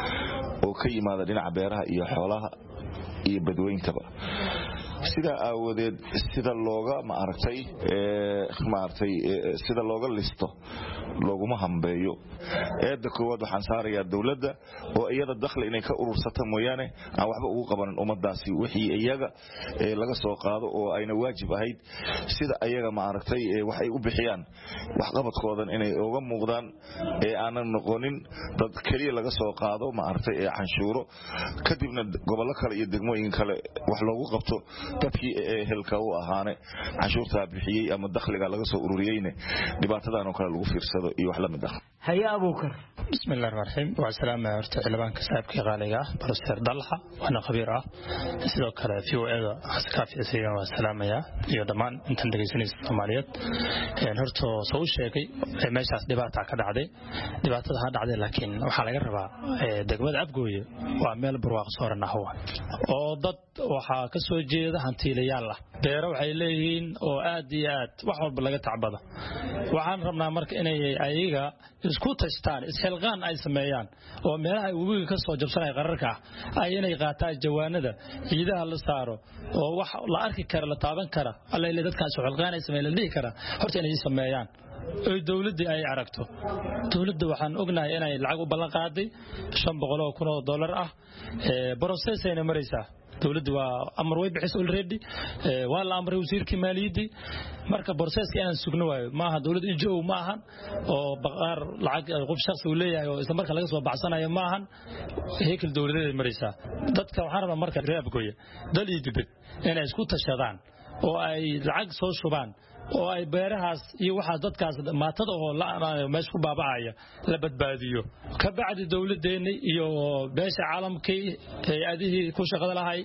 oo ka yimaada dhinaca beeraha iyo xoolaha iyo badweyntaba sida aawadeed sida looga ma aragtay ee ma aragtay sida looga listo looguma hambeeyo eeda koowaad waxaan saarayaa dawladda oo iyada dakhli inay ka urursato mooyaane aan waxba ugu qabanin ummadaasi wixii iyaga ee laga soo qaado oo ayna waajib ahayd sida iyaga ma aragtay wax ay u bixiyaan wax qabadkoodan inay uga muuqdaan ee aanan noqonin dad kaliya laga soo qaado ma aragtay ee canshuuro kadibna gobollo kale iyo degmooyin kale wax loogu qabto dadkii helka u ahaane canshuurta bixiyay ama dakhliga laga soo ururiyayna dhibaatadan oo kale lagu fiirsado iyo wax la mid ah haya Abuukar بسم الله الرحمن الرحيم والسلام عليكم xildhibaan ka saabkii qaaliga Professor Dalxa wana khabiir ah sidoo kale V O A askaafi asiga waa salaamaya iyo dhamaan intan dhageysanaysa Soomaaliyeed een horto soo sheegay meeshaas dhibaato ka dhacday dhibaatada ha dhacday laakiin waxa laga rabaa degmada Afgooye waa meel barwaaqo sooran ah oo dad waxa ka soo jeeda hantiilayaal ah beero waxay leeyihiin oo aad iyo aad wax walba laga tacbado waxaan rabnaa marka inay ayaga isku tastaan isxilqaan ay sameeyaan oo meelaha webiga ka soo jabsanay qararka ay inay qaataan jawaanada ciidaha la saaro oo wax la arki kara la taaban kara alla ilaa dadka soo xilqaan ay sameeyaan la dhigi kara horta inay sameeyaan oo dawladda ay aragto dawladda waxaan ognahay inay lacag u ballan qaaday shan boqol oo kun oo dollar ah ee process ay maraysaa dawladdu waa amar way bixis already waa la amray wasiirkii maaliyadda marka processka aan sugno waayo maaha dawladdu N G O maaha oo baqaar lacag qof shakhsi uu leeyahay oo isla marka laga soo baxsanayo maaha heekil dawladeed maraysaa dadka waxaan rabaa marka reer Afgooye dal iyo dibad inay isku tashadaan oo ay lacag soo shubaan oo ay beerahaas iyo waxa dadkaas maatada oo la meesha ku baabacaya la badbaadiyo ka bacdi dawladeena iyo beesha caalamka ee adii ku shaqada lahay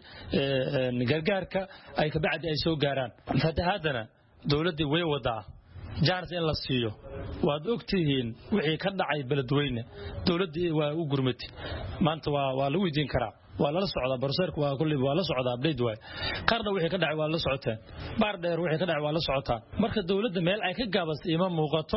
ee gargaarka ay ka bacdi ay soo gaaraan fatahaadana dawladda way wadaa jaarsi in la siiyo waad ogtihiin wixii ka dhacay beledweyne dawladda waa u gurmatay maanta waa waa lagu weydiin karaa waa la socdaa barseerku waa kulli waa la socdaa update way qarna wixii ka dhacay waa la socotaan baar dheer wixii ka dhacay waa la socotaa marka dawladda meel ay ka gaabas ima muuqato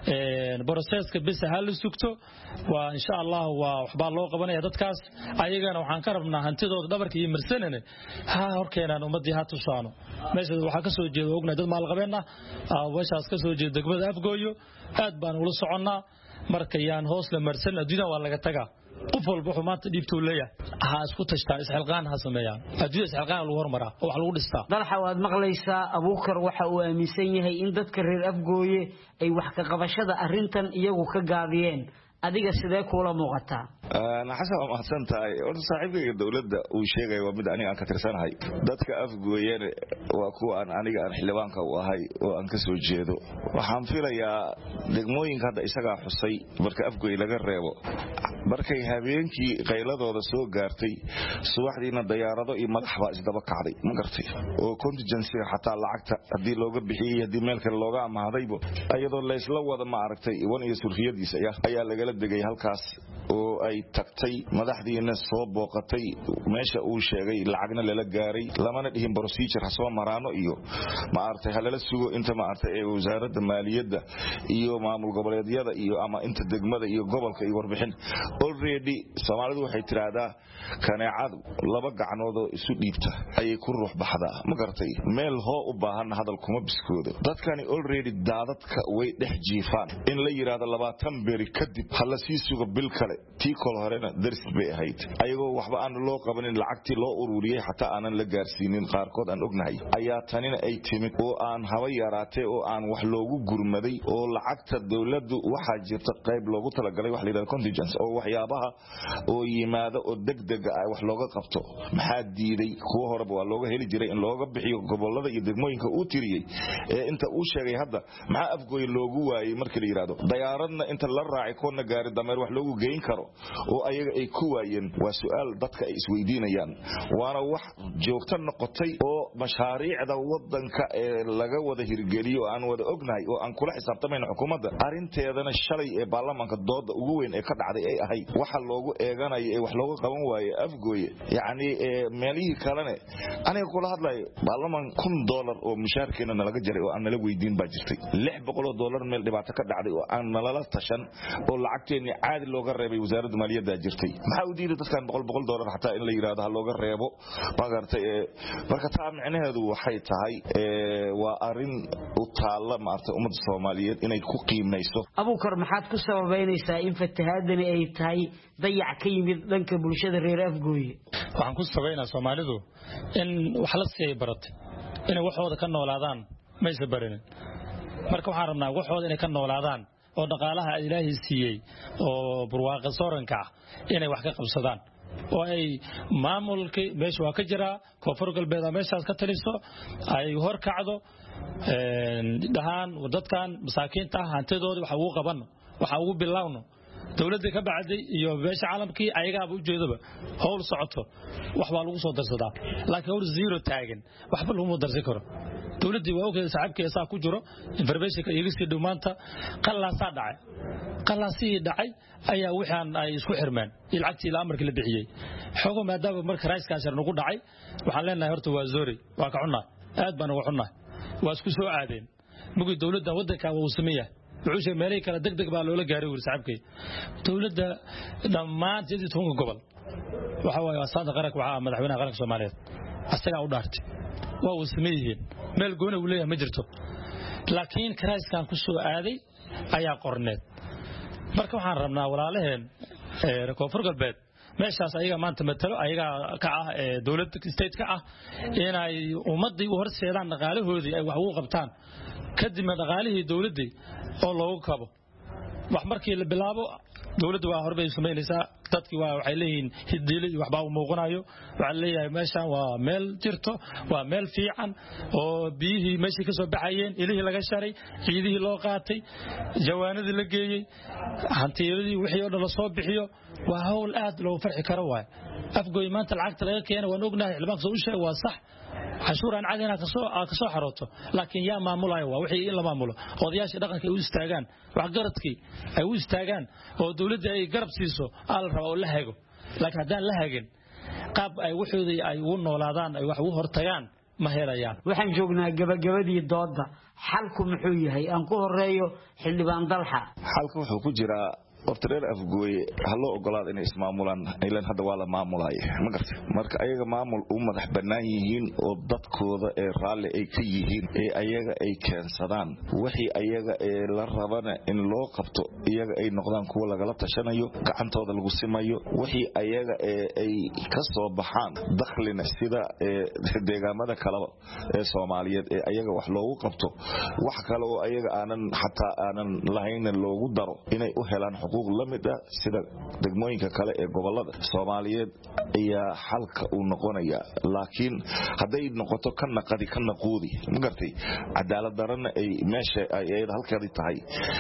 ee barseeska bis hal sugto waa insha Allah waa waxba loo qabanaya dadkaas ayagana waxaan ka rabnaa hantidooda dhabarka iyo marsanane ha horkeenan ummadii ha tusaano meesha waxa ka soo jeedo ogna dad maal qabeena waashaas ka soo jeedo degmada Afgooyo aad baan ula soconaa marka yaan hoos la marsan adduunka waa laga tagaa qof walba wuxuu maanta dhibto leeyahay ha isku tashtaa isxilqaan ha sameeyaan adduunka isxilqaan lagu hormaraa oo wax lagu dhistaa dalxa waad maqlaysaa Abuukar waxa uu aaminsan yahay in dadka reer Afgooye ay wax ka qabashada arintan iyagu ka gaabiyeen adiga sidee kula muuqataa ana xasan ma xasantahay oo saaxiibkayga dawladda uu sheegay waa mid aniga aan ka tirsanahay dadka Afgooyeen waa kuwa aan aniga aan xildhibaanka u ahay oo aan ka soo jeedo waxaan filayaa degmooyinka hadda isaga xusay marka Afgooy laga reebo markay habeenkii qayladooda soo gaartay subaxdiina diyaarado iyo madaxba isdaba kacday ma gartay oo contingency xataa lacagta hadii looga bixiyay hadii meel kale looga amahdaybo ayadoo la isla wada ma aragtay wan iyo surfiyadiisa ayaa laga degay halkaas oo ay tagtay madaxdiina soo booqatay meesha uu sheegay lacagna la gaaray lamana dhihin procedure soo maraano iyo ma artay halala sugo inta ma artay ee wasaaradda maaliyadda iyo maamul goboleedyada iyo ama inta degmada iyo gobolka iyo warbixin already Soomaalidu waxay tiraahdaa kaneecad laba gacnood oo isu dhiibta ayay ku ruux baxdaa ma gartay meel hoo u baahan hadal kuma biskoodo dadkani already daadadka way dhex jiifaan in la yiraahdo labaatan beri kadib hala sii sugo bil kale tii kol horena daris bay ahayd ayagoo waxba aan loo qabanin lacagtii loo ururiyay xataa aanan la gaarsiinin qaarkood aan ognahay ayaa tanina ay timid oo aan haba yaraatay oo aan wax loogu gurmaday oo lacagta dawladdu waxa jirta qayb loogu talagalay wax la yiraahdo contingency oo waxyaabaha oo yimaado oo degdeg ah wax looga qabto maxaa diiday kuwa horeba waa looga heli jiray in looga bixiyo gobolada iyo degmooyinka uu tiriyay ee inta uu sheegay hadda maxaa Afgooy loogu waayay markii la yiraahdo diyaaradna inta la raacay koona gaari dameer wax loogu geyn karo oo ayaga ay ku waayeen waa su'aal dadka ay isweydiinayaan waana wax joogto noqotay oo mashaariicda wadanka ee laga wada hirgeliyo aan wada ognahay oo aan kula xisaabtamayno xukuumadda arinteedana shalay ee baarlamaanka dooda ugu weyn ee ka dhacday ay ahayd waxa loogu eeganayo ee wax looga qaban waayo Afgooye yaani meelihii kalena aniga kula hadlayo baarlamaan kun dollar oo mushaarkeena laga jaray oo aan nala weydiin baa jirtay lix boqol oo dollar meel dhibaato ka dhacday oo aan nala tashan oo lacagteena caadi looga reebay wasaaradda maaliyadda jirtay maxaa u diiday dadkan boqol boqol dollar xataa in la yiraahdo looga reebo magartay marka taa micnaheedu waxay tahay waa arin u taala maartay ummadda Soomaaliyeed inay ku qiimeyso Abuukar maxaad ku sababeynaysaa in fatahaadani ay tahay dayac ka yimid dhanka bulshada reer Afgooye waxaan ku sababeynaa Soomaalidu in wax la siiyay baratay inay waxooda ka noolaadaan ma is barin marka waxaan rabnaa waxooda inay ka noolaadaan oo dhaqaalaha Ilaahay siiyay oo burwaaqa sooranka inay wax ka qabsadaan oo ay maamulkii meesha waa ka jira koonfur galbeed meeshaas ka taliso ay hor kacdo ee dhahan dadkan masaakiinta hantidooda waxa uu qaban waxa uu bilowno dawladda ka bacday iyo beesha caalamkii ayaga u jeedaba howl socoto wax baa lagu soo darsadaa laakiin howl zero taagan waxba lagu darsan karo dawladdu waa ogay saxabkeesa ku jiro information iyaga si dhumaanta qallaasaa dhacay qallaasii dhacay ayaa waxaan ay isku xirmaan ilacagtii la amarka la bixiyay xogo maadaama marka raiskaas yar nagu dhacay waxaan leenahay horta waa zoori waa ka cunaa aad baan uga cunaa waa isku soo aadeen mugi dawladda wadanka uu sameeyay wuxuu meelay kala degdeg baa loola gaaray war saxabkay dawladda dhammaan sidii tobanka gobol waxa way asaada qaranka waxa madaxweynaha qaranka Soomaaliyeed asaga u dhaartay waa uu sameeyay meel goona uu leeyahay ma jirto laakiin karaaskan ku soo aaday ayaa qorneed marka waxaan rabnaa walaalaheen ee koonfur galbeed meeshaas ayaga maanta matalo ayaga ka ah ee dawladda state ka ah inay ummadii u horseedaan dhaqaalahoodii ay wax ugu qabtaan kadib dhaqaalihii dawladda oo loogu kabo wax markii la bilaabo dawladdu waa horbay sameynaysaa dadkii waa waxay leeyihiin hidiile iyo waxba uu muuqanayo waxa leeyahay meeshan waa meel jirto waa meel fiican oo biyihii meeshii ka soo baxayeen ilihii laga sharay ciidihii loo qaatay jawaanadii la geeyay hantiiradii wixii oo dhan la soo bixiyo waa hawl aad loo farxi karo waay Afgooy maanta lacagta laga keenay waan ognahay xilbaanka soo sheegay waa sax cashuuraan cadina ka soo ka soo xarooto laakiin yaa maamulayo waa wixii in la maamulo odayaasha dhaqanka ay u istaagaan wax garadkii ay u istaagaan oo dawladda ay garab siiso al rabo oo la hago laakiin hadaan la hagin qaab ay wuxuudii ay u noolaadaan ay wax u hortagaan ma helayaan. waxaan joognaa gabagabadii dooda xalku muxuu yahay aan ku horeeyo xildhibaan Dalxa. xalku wuxuu ku jiraa horta reer afgooye ha loo ogolaado inay ismaamulaan ilaan hadda waa la maamulay ma gartay marka ayaga maamul u madax bannaan yihiin oo dadkooda ee raalli ay ka yihiin ee ayaga ay keensadaan wixii ayaga ee la rabana in loo qabto iyaga ay noqdaan kuwa lagala tashanayo gacantooda lagu simayo wixii ayaga ee ay ka soo baxaan dakhliina sida ee deegaamada kale ee Soomaaliyeed ee ayaga wax loogu qabto wax kale oo ayaga aanan xataa aanan lahayn loogu daro inay u helaan xuquuq lamid ah sida degmooyinka kale ee gobolada Soomaaliyeed ayaa xalka uu noqonaya laakiin haday noqoto kan naqadi kan naqoodi ma gartay cadaalad darana ay meesha ay halkeeda tahay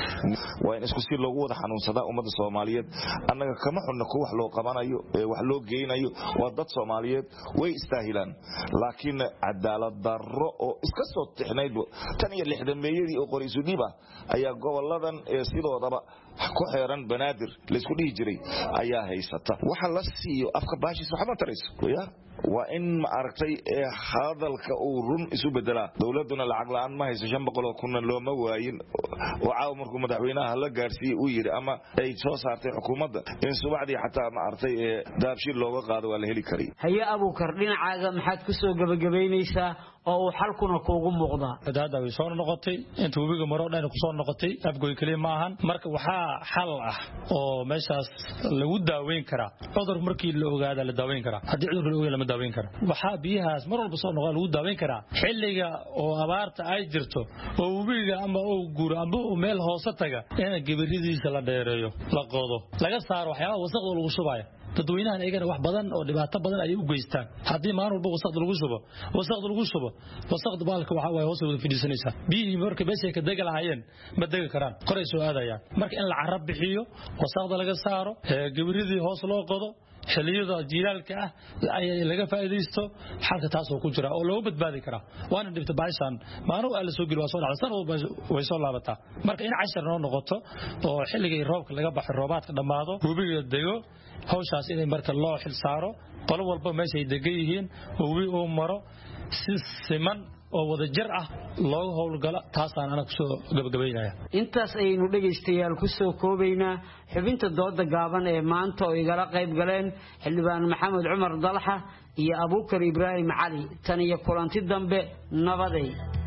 waa in isku si loogu wada xanuunsadaa ummadda Soomaaliyeed annaga kama xunna ku wax loo qabanayo wax loo geynayo waa dad Soomaaliyeed way istaahilaan laakiin cadaalad darro oo iska soo tixnayd tan iyo lixdan meeyadii oo qoriisu dhiba ayaa goboladan ee sidoodaba ku xeeran banaadir la isku dhigi jiray ayaa haysata waxa la siiyo afka baashis waxa ma tarayso yaa waa in ma aragtay ee hadalka uu run isu bedelaa dawladuna lacag la'aan ma hayso shan boqol oo kun loo ma waayin oo caaw markuu madaxweynaha la gaarsiiyay uu yiri ama ay soo saartay xukuumadda in subaxdii xataa ma aragtay ee daabshil looga qaado waa la heli karay haya abuukar dhinacaaga maxaad ku soo gabagabeynaysaa oo uu xalkuna kuugu muuqdaa hadaada way soo noqotay inta webiga maro dhan ku soo noqotay afgooy kaliya ma ahan marka waxa xal ah oo meeshaas lagu daaweyn kara cudur markii la ogaado la daaweyn kara hadii cudur la ogaado lama daaweyn kara waxa biyahaas mar walba soo noqon lagu daaweyn kara xilliga oo abaarta ay jirto oo webiga ama oo guur ama meel hoose taga in gabaridiisa la dheereeyo la qodo laga saaro waxyaabo wasaqda lagu shubayo dadweynahan ayagana wax badan oo dhibaato badan ay u geystaan hadii maan walba wasaqda lagu shubo wasaqda lagu shubo wasaqda baalka waxa way hoos u fidhisanaysa biyi marka beeshay ka dagalaayeen ma daga karaan qoray soo aadayaan marka in la carab bixiyo wasaqda laga saaro gabaridii hoos loo qodo xiliyada jiilaalka ah ay laga faa'iideysto xalka taas oo ku jira oo loo badbaadi kara waana dhibta baaysan maanu ala soo gilwa soo dhacsan way soo laabataa marka in cashar noo noqoto oo xilliga roobka laga baxo roobaadka dhamaado webiga dego hawshaas inay marka loo xil saaro qolo walba meesha ay degan yihiin oo webi oo maro si siman oo wada jir ah loo howlgala taasaan ana ku soo gabagabeynaya intaas aynu dhageystayaal ku soo koobaynaa xubinta dooda gaaban ee maanta oo igala qayb galeen xildhibaan maxamed cumar Dalxa iyo Abuukar Ibraahim Cali tan iyo kulanti dambe nabaday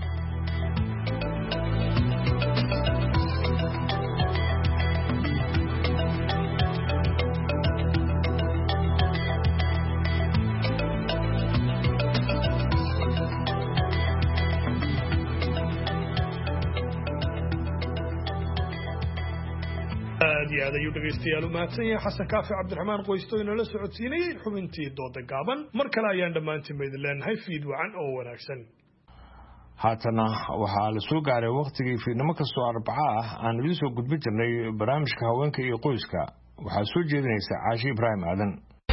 aad ayuu dhageystayaal u mahadsan yahay xasan kaafi cabdiraxmaan qoysto inoo la socodsiinayay xubintii dooda gaaban mar kale ayaan dhammaantiin baydin leenahay fiid wacan oo wanaagsan haatana waxaa la soo gaaray wakhtigii fiidnimo kastoo arbaca ah aan idiin soo gudbin jirnay barnaamijka haweenka iyo qoyska waxaa soo jeedinaysa Caashi Ibraahim Aadan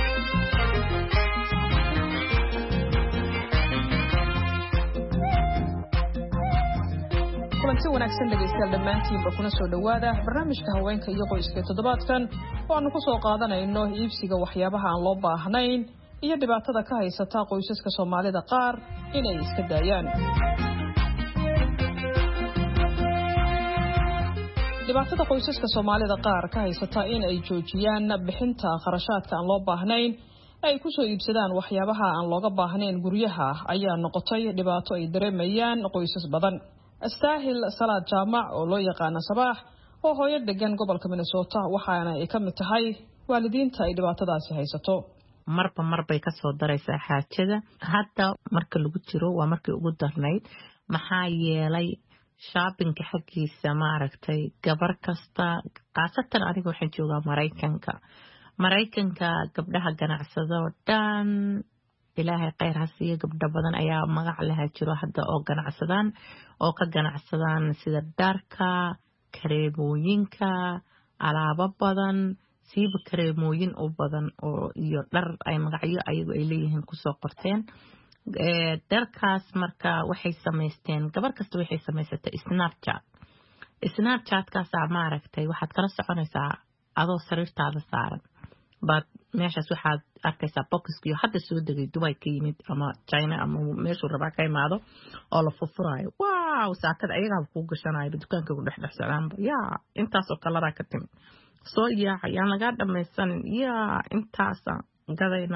kulanti wanaagsan dhageystayaal dhammaantiinba kuna soo dhawaada barnaamijka haweenka iyo qoyska toddobaadkan oo aanu ku soo qaadanayno iibsiga waxyaabaha aan loo baahnayn iyo dhibaatada ka haysata qoysaska Soomaalida qaar inay iska daayaan. dhibaatada qoysaska Soomaalida qaar ka haysata in ay joojiyaan bixinta kharashaadka aan loo baahnayn ay ku soo iibsadaan waxyaabaha aan looga baahnayn guryaha ayaa noqotay dhibaato ay dareemayaan qoysas badan. astaahil salaad jaamac oo loo yaqaan sabaax oo hooyo degan gobolka Minnesota waxaana ay ka mid tahay waalidiinta ay dhibaatadaasi haysato marba marbay ka soo daraysaa xaajada hadda marka lagu jiro waa markii ugu darnayd maxaa yeelay shoppingka xaqiisa ma aragtay gabar kasta qaasatan aniga waxaan joogaa Mareykanka Mareykanka gabdhaha ganacsado dhan ilaahay khayr ha siiyo gabdho badan ayaa magac leh jiro hadda oo ganacsadaan oo ka ganacsadaan sida dharka kareemooyinka alaabo badan siiba kareemooyin u badan oo iyo dhar ay magacyo ayagu ay leeyihiin ku soo qorteen ee dharkaas marka waxay sameysteen gabar kasta waxay samaysatay Snapchat Snapchat kaas ma aragtay waxaad kala soconaysaa adoo sariirtaada saaran baad meeshaas waxaad arkaysaa boxkiyo hadda soo degay Dubai ka yimid ama China ama meeshu rabaa ka imaado oo la furfurayo wow saakada ayaga ku gashanayo dukaanka ku dhex socdaanba yaa intaas oo kala ka timid soo yaa ayaan laga dhameysan yaa intaas gadayna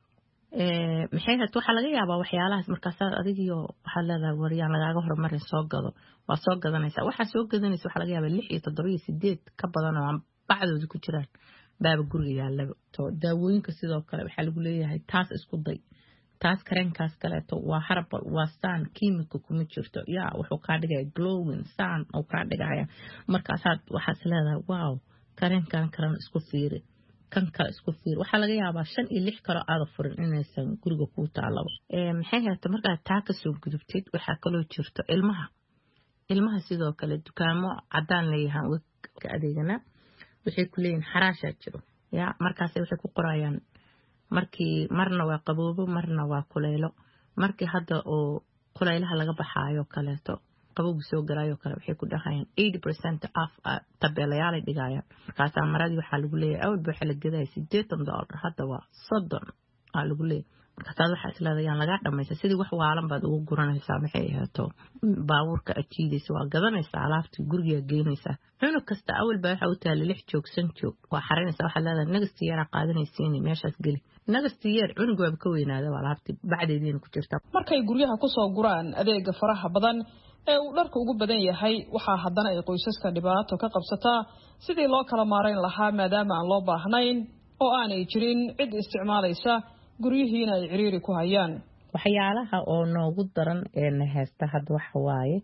ee maxay hayd waxa laga yaabaa waxyaalahaas markaas adigiyo waxa leedahay wariyaan lagaaga hormarin soo gado waa soo gadanaysa waxa soo gadanaysa waxa laga yaabaa lix iyo toddoba iyo sideed ka badan oo bacdooda ku jiraan baaba guriga yaala to daawooyinka sidoo kale waxa lagu leeyahay taas isku day taas kareenkaas kale to waa harab waa saan kiimiko kuma jirto yaa wuxuu ka dhigay glowing saan oo ka dhigaya markaas waxa leedahay wow kareenkan karan isku fiiri kan kale isku fiir waxa laga yaabaa shan iyo lix kale aad furin inaysan guriga ku taalo ee maxay hay'ata marka taa ka soo gudubtid waxa kale oo jirto ilmaha ilmaha sidoo kale dukaamo cadaan leeyahay ka adeegana waxay ku leeyihiin xaraasha jiro yaa markaas waxay ku qorayaan markii marna waa qaboobo marna waa kulaylo markii hadda oo kulaylaha laga baxaayo kaleeto qabowga soo galaayo kale waxay ku dhahayaan eighty percent off tabeelayaal ay dhigayaan markaas amaradii waxa lagu leeyahay awal waxa la gaday siddeetan dollar hadda waa soddon aa lagu leeyahay markaas waxa islaadayaan laga dhamaysa sidii wax waalan baad ugu guranaysaa maxay ahaato baabuurka ajiidaysa waa gadanaysaa alaabta guriga geynaysa cunug kasta awal baa waxa uu tahay lix joog san joog waa xarinaysa waxa leedahay nagasti yara qaadanaysiin meeshaas gali nagasti yar cunug waa ka weynaada alaabti bacdeedina ku jirta markay guryaha ku soo guraan adeega faraha badan ee uu dharka ugu badan yahay waxa haddana ay qoysaska dhibaato ka qabsataa sidii loo kala maareyn lahaa maadaama aan loo baahnayn oo aanay jirin cid isticmaalaysa guryihiina ay ciriiri ku hayaan waxyaalaha oo noogu daran ee na haysta hadda waxa waaye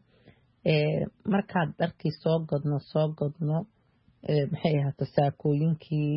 ee markaad dharkii soo godno soo godno ee maxay ahaato saakooyinkii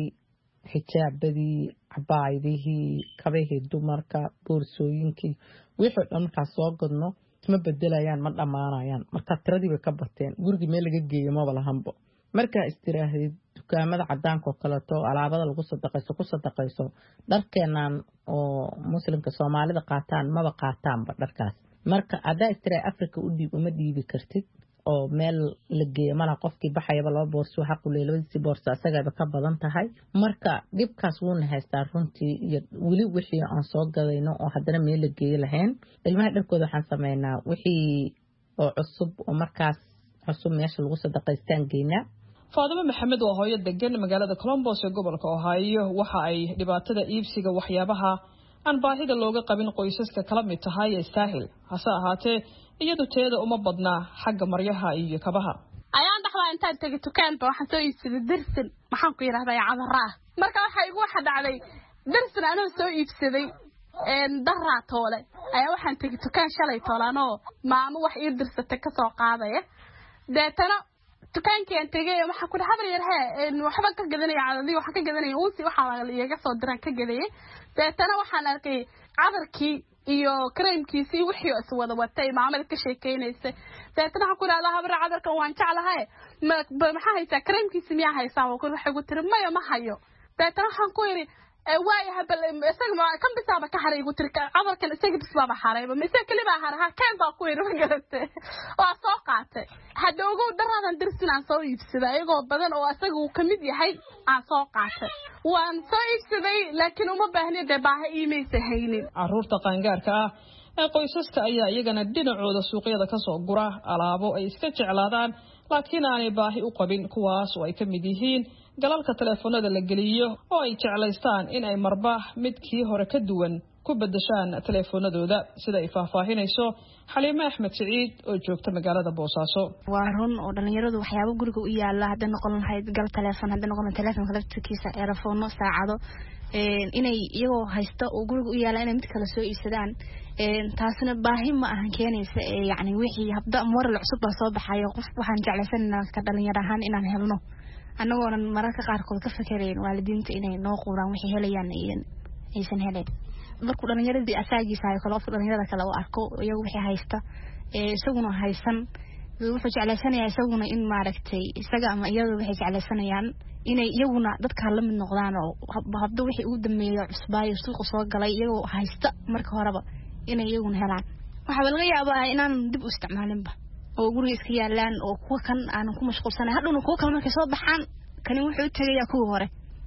xijaabadii cabaayadihii kabahii dumarka boorsooyinkii wixii dhan markaa soo godno ma bedelayaan ma dhamaanayaan marka tiradii way ka bateen guriga meel laga geeyo ma lahanbo marka istiraahid dukaamada cadaanka oo kale to alaabada lagu sadaqayso ku sadaqayso dharkeenan oo muslimka Soomaalida qaataan ma ba qaataanba dharkaas marka adaa istiraah Afrika u dhiib uma dhiibi kartid oo meel la geeyo mala qofkii baxayaba loo boorso waxa ku leelabadiisi boorso asagaba ka badan tahay marka dibkaas wuu nahaystaa runtii iyo wali wixii aan soo gadayno oo haddana meel la geeyo lahayn ilmaha dharkooda waxaan sameynaa wixii oo cusub oo markaas cusub meesha lagu sadaqaystaan geynaa Faadimo Maxamed oo hooyo degan magaalada Columbus ee gobolka Ohio waxa ay dhibaatada iibsiga waxyaabaha aan baahida looga qabin qoysaska kala mid tahay Saahil hase ahaatee iyadu teeda uma badna xagga maryaha iyo kabaha ayaan dhaxlaa intaan tagay dukaanka waxaan soo iibsaday dirsin maxaan ku yiraahdaa cadara marka waxa igu waxa dhacday dirsin anoo soo iibsaday een daraa toole ayaa waxaan tagay dukaan shalay toolano maamo wax ii dirsatay ka soo qaadaya deetana dukaankii aan tagay waxa ku dhaxbar yar ee waxba ka gadanaya cadadii waxa ka gadanaya uunsi waxa la iyaga soo diran ka gadayay deetana waxaan arkay cadarkii iyo creamkiisii wixii is wada watay maamada ka sheekeynaysa deetana waxa ku raada habar cadarkan waan jeclahay ma maxaa haysaa creamkiisi miyaa haysaa oo waxa ugu tiri maya ma hayo deetana waxaan ku yiri waay habal isaga ma kan bisaaba ka haray ugu tiri cadarkan isaga bisaaba haray ma isaga kaliya haraha kan baa ku yiri ma garatay waa soo qaatay hadda ugu daradan dirsin aan soo iibsaday ayagoo badan oo isaga uu kamid yahay aan soo qaatay waan soo iibsaday laakiin uma baahni baaha iimaysa haynin caruurta qaangaarka ah ee qoysaska ayaa iyagana dhinacooda suuqyada ka soo gura alaabo ay iska jeclaadaan laakiin aanay baahi u qabin kuwaas oo ay ka mid yihiin galalka telefoonada la geliyo oo ay jeclaystaan in ay marba midkii hore ka duwan ku bedeshaan telefoonadooda sida ay faahfaahinayso Xaliima Axmed Saciid oo joogta magaalada Boosaaso waa run oo dhalinyaradu waxyaabo guriga u yaala hadda noqon lahayd gal telefoon hadda noqon telefoonka laftiisa earphone saacado een inay iyagoo haysta oo guriga u yaala inay mid kale soo iibsadaan een taasina baahi ma ahan keenaysa ee yacni wixii habda moral cusub baa soo baxayo qof waxaan jeclaysanaa ka dhalinyaro ahaan inaan helno anagoo mararka qaarkood ka fakareen waalidiinta inay noo quraan wixii helayaan aysan heleen markuu dhalinyaradii asaagiisa ay kala qof dhalinyarada kale oo arko iyagu wixii haysta ee isaguna haysan wuxuu jeclaysanaya isaguna in maaragtay isaga ama iyadu waxay jeclaysanayaan inay iyaguna dadka la mid noqdaan oo habda wixii ugu dambeeyo cusbaayo suuqa soo galay iyagoo haysta marka horeba inay iyaguna helaan waxa laga yaabaa inaan dib u isticmaalinba oo guriga iska yaalaan oo kuwa kan aan ku mashquulsanahay hadhow kuwa kale markay soo baxaan kan wuxuu tagayaa kuwa hore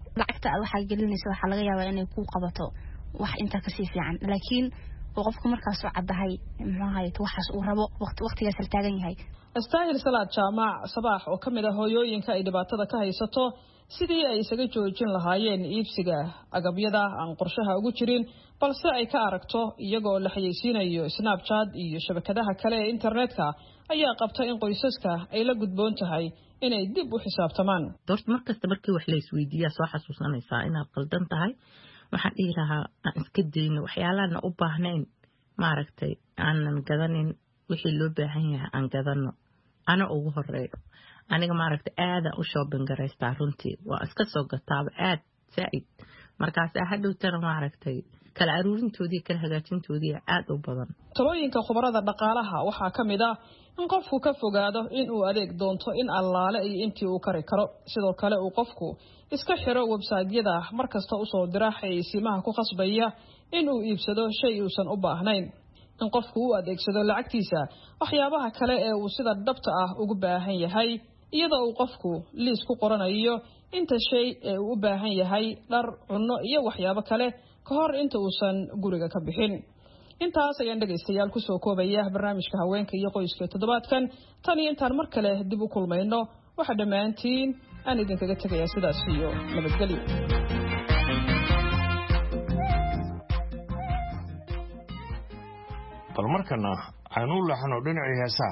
lacagta aad waxa gelinayso waxa laga yaabaa inay ku qabato wax inta ka sii fiican laakiin qofku markaas oo cadahay maxay waxaas uu rabo waqti waqtigaas la taagan yahay astaahil salaad jaamac sabaax oo kamid ah hooyooyinka ay dhibaatada ka haysato sidii ay isaga joojin lahaayeen iibsiga agabyada aan qorshaha ugu jirin balse ay ka aragto iyagoo la xayeysiinayo Snapchat iyo shabakadaha kale ee internetka ayaa qabta in qoysaska ay la gudboon tahay inay dib u xisaabtamaan doorta markasta markii wax la isweydiiyaa soo xasuusanaysaa inaad qaldan tahay waxaan dhihi lahaa aan iska dayno waxyaalahan u baahnayn maaragtay aanan gadanin wixii loo baahan yahay aan gadano ana ugu horeeyo aniga maaragtay aad u shopping gareystaa runtii waa iska soo gataaba aad saaid markaas hadhowtana maaragtay kala aruurintoodii kala hagaajintoodii aad u badan talooyinka khubarada dhaqaalaha waxaa kamid ah in qofku ka fogaado in uu adeeg doonto in allaale iyo intii uu kari karo sidoo kale uu qofku iska xiro website-yada markasta u soo dira xayeysiimaha ku khasbaya in uu iibsado shay uusan u baahnayn in qofku uu adeegsado lacagtiisa waxyaabaha kale ee uu sida dhabta ah ugu baahan yahay iyadoo uu qofku liis ku qoranayo inta shay ee uu u baahan yahay dhar cunno iyo waxyaabo kale ka hor inta uusan guriga ka bixin intaas ayaan dhageystayaal ku soo koobaya barnaamijka haweenka iyo qoyska toddobaadkan tan iyo intaan mar kale dib u kulmayno waxa dhamaantiin aan idinkaga tagayaa sidaas iyo nabadgelyo bal markana aynu laxno dhinacii heesaha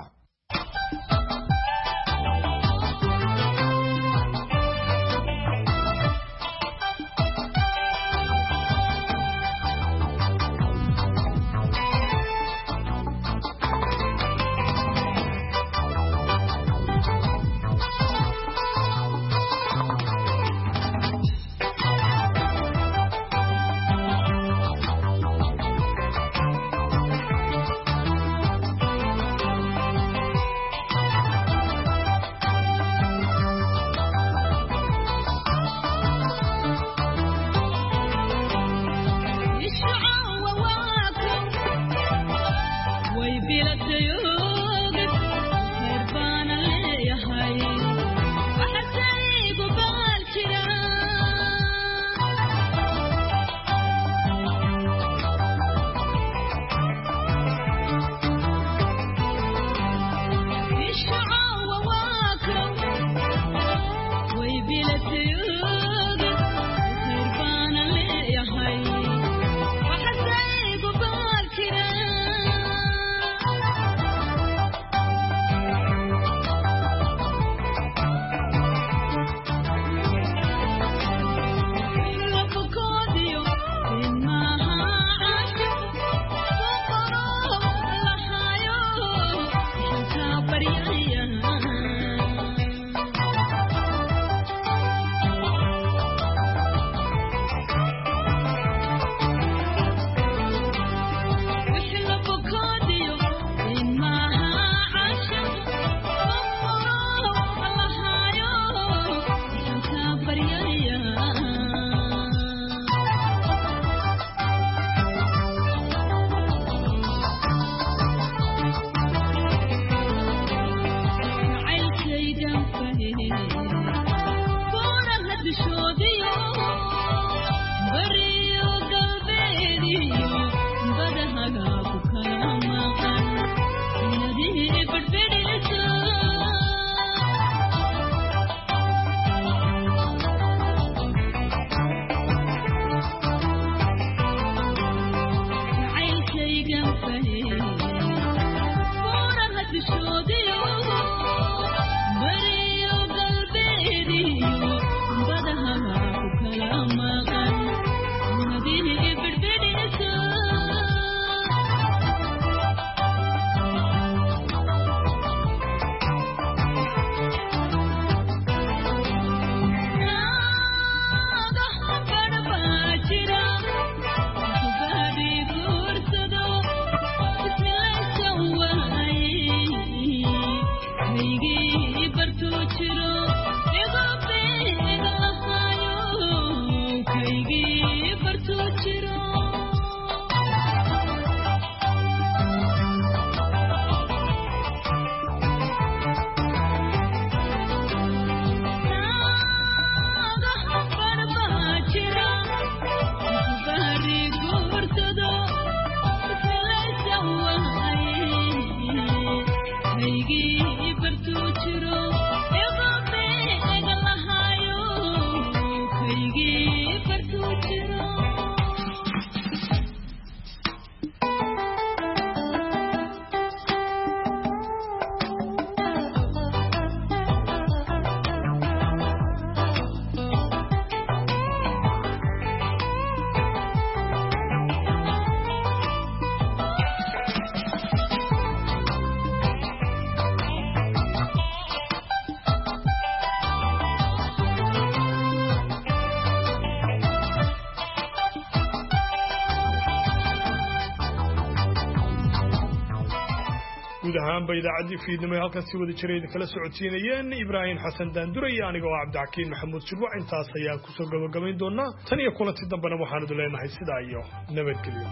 guud ahaanba idaacaddii fiidnimo ee halkan si wada jiray kala socodsiinayeen ibraahim xasan daandure iyo aniga oo cabdixakiin maxamuud shirwac intaas ayaan kusoo gabagabayn doonaa tan iyo kulanti dambena waxaan idin leenahay sidaa iyo nabadgelyo.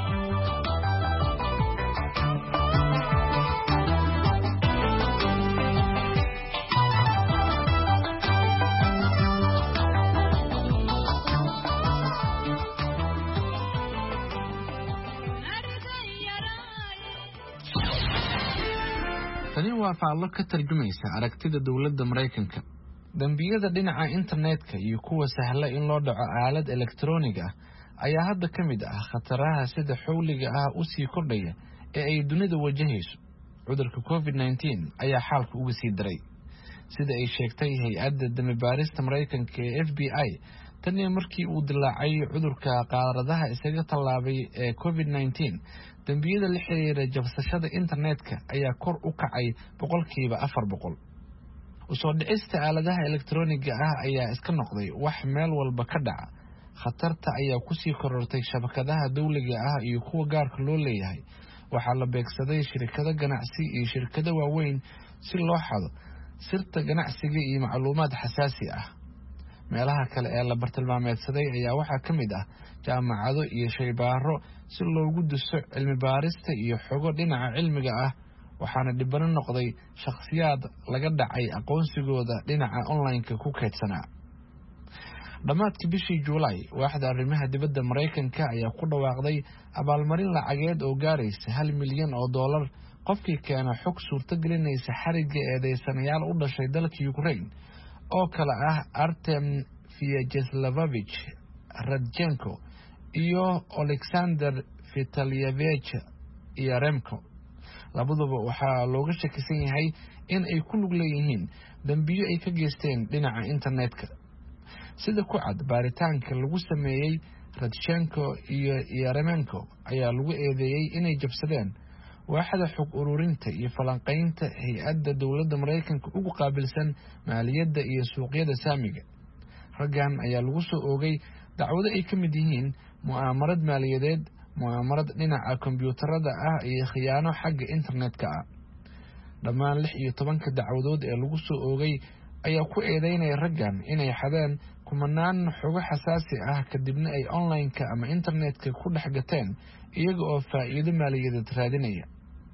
tani waa faallo ka tarjumaysa aragtida dowladda Mareykanka. Dambiyada dhinaca internetka iyo kuwa sahla in loo dhaco aalad elektarooniga ah ayaa hadda ka mid ah khataraha sida xawliga ah u sii kordhaya ee ay dunida wajahayso. Cudurka covid nineteen ayaa xaalka uga sii daray. Sida ay sheegtay hay'adda damibaarista Mareykanka ee F B I, tani markii uu dilaacay cudurka qaaradaha isaga tallaabay ee covid nineteen, dambiyada la xiriira jabsashada internetka ayaa kor u kacay boqolkiiba afar boqol. Usoo dhicista aaladaha elektarooniga ah ayaa iska noqday wax meel walba ka dhaca. Khatarta ayaa ku sii korortay shabakadaha dawliga ah iyo kuwa gaarka loo leeyahay. Waxaa la beegsaday shirkado ganacsi iyo shirkado waaweyn si loo xado sirta ganacsiga iyo macluumaad xasaasi ah. meelaha kale ee la bartilmaameedsaday ayaa waxaa ka mid ah jaamacado iyo shaybaaro si loogu duso cilmi baarista iyo xogo dhinaca cilmiga ah. waxaana dhibano noqday shakhsiyaad laga dhacay aqoonsigooda dhinaca online-ka ku kaydsanaa. Dhammaadkii bishii Juulaay, waaxda arrimaha dibadda Mareykanka ayaa ku dhawaaqday abaalmarin lacageed oo gaaraysa hal milyan oo dollar qofkii keena xog suurtagelinaysa xariga eedeysanayaal u dhashay dalka Ukraine oo kala ah Artem Vyacheslavovic Radchenko iyo Alexander Vitalyevich Yaremko. labaduba waxaa looga shakisan yahay in ay ku lug leeyihiin dambiyo ay ka geysteen dhinaca internetka. Sida ku cad baaritaanka lagu sameeyey, Radchenko iyo Yaremko ayaa lagu eedeeyey inay jabsadeen waaxda xog ururinta iyo falanqaynta hay'adda dowladda Mareykanka ugu qaabilsan maaliyadda iyo suuqyada saamiga. Raggan ayaa lagu soo oogay dacwado ay ka mid yihiin mu'aamarad maaliyadeed, mu'aamarad dhinaca kombiyuutarada ah iyo khiyaano xagga internetka ah. Dhammaan lix iyo tobanka dacwadood ee lagu soo oogay ayaa ku eedeynaya raggan inay xadeen kumanaan xogo xasaasi ah kadibna ay online-ka ama internetka ku dhex gateen iyaga oo faa'iido maaliyadeed raadinaya.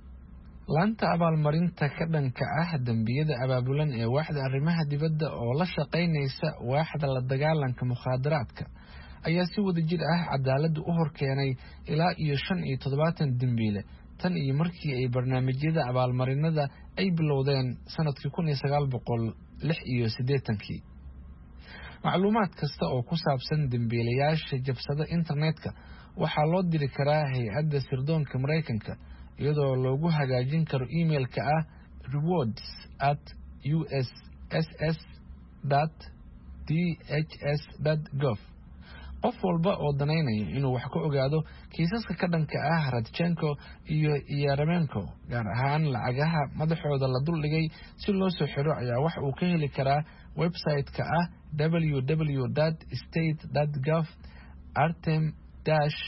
Laanta abaalmarinta ka dhanka ah dambiyada abaabulan ee waaxda arrimaha dibadda oo la shaqaynaysa waaxda la dagaalanka mukhaadaraadka ayaa si wada jir ah cadaaladda u horkeenay ilaa iyo shan iyo toddobaatan dambiile tan iyo markii ay barnaamijyada abaalmarinada ay bilowdeen sanadkii kun iyo sagaal boqol lix iyo siddeetankii. Macluumaad kasta oo ku saabsan dambiilayaasha jabsada internetka waxaa loo diri karaa hay'adda sirdoonka Mareykanka iyadoo loogu hagaajin karo emailka ah rewards at u s s s dot d h s dot gov. qof walba oo danaynaya inuu wax ka ogaado kiisaska ka dhanka ah Radchenko iyo Yaremko, gaar ahaan lacagaha madaxooda la duldhigay si loo soo xiro, ayaa wax uu ka heli karaa website-ka ah w w w dot state dot gov artem dash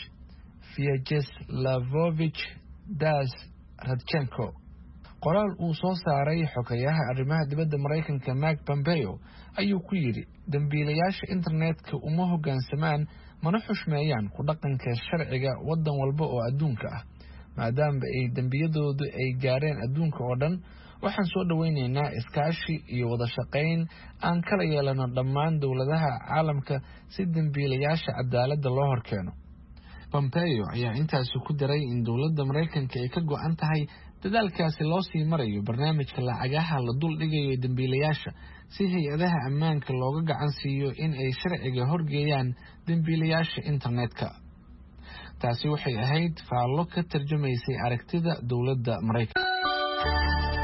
Vyacheslavovic dash Radchenko. qoraal uu soo saaray xogayaha arrimaha dibadda Mareykanka Mike Pompeo ayuu ku yidhi dambiilayaasha internetka uma hoggaansamaan mana xushmeeyaan ku dhaqanka sharciga waddan walba oo adduunka ah. maadaama ay dambiyadoodu ay gaareen adduunka oo dhan, waxaan soo dhawaynaynaa iskaashi iyo wada shaqayn aan kala yeelano dhammaan dowladaha caalamka si dambiilayaasha cadaaladda loo horkeeno. Pompeo ayaa intaasi ku daray in dowladda Mareykanka ay ka go'an tahay dadaalkaasi loo sii marayo barnaamijka lacagaha la dul dhigayo dambiilayaasha si hay-adaha ammaanka looga gacan siiyo in ay sharciga horgeeyaan dambiilayaasha internetka. taasi waxay ahayd faallo ka tarjumaysay aragtida dowladda Mareykanka.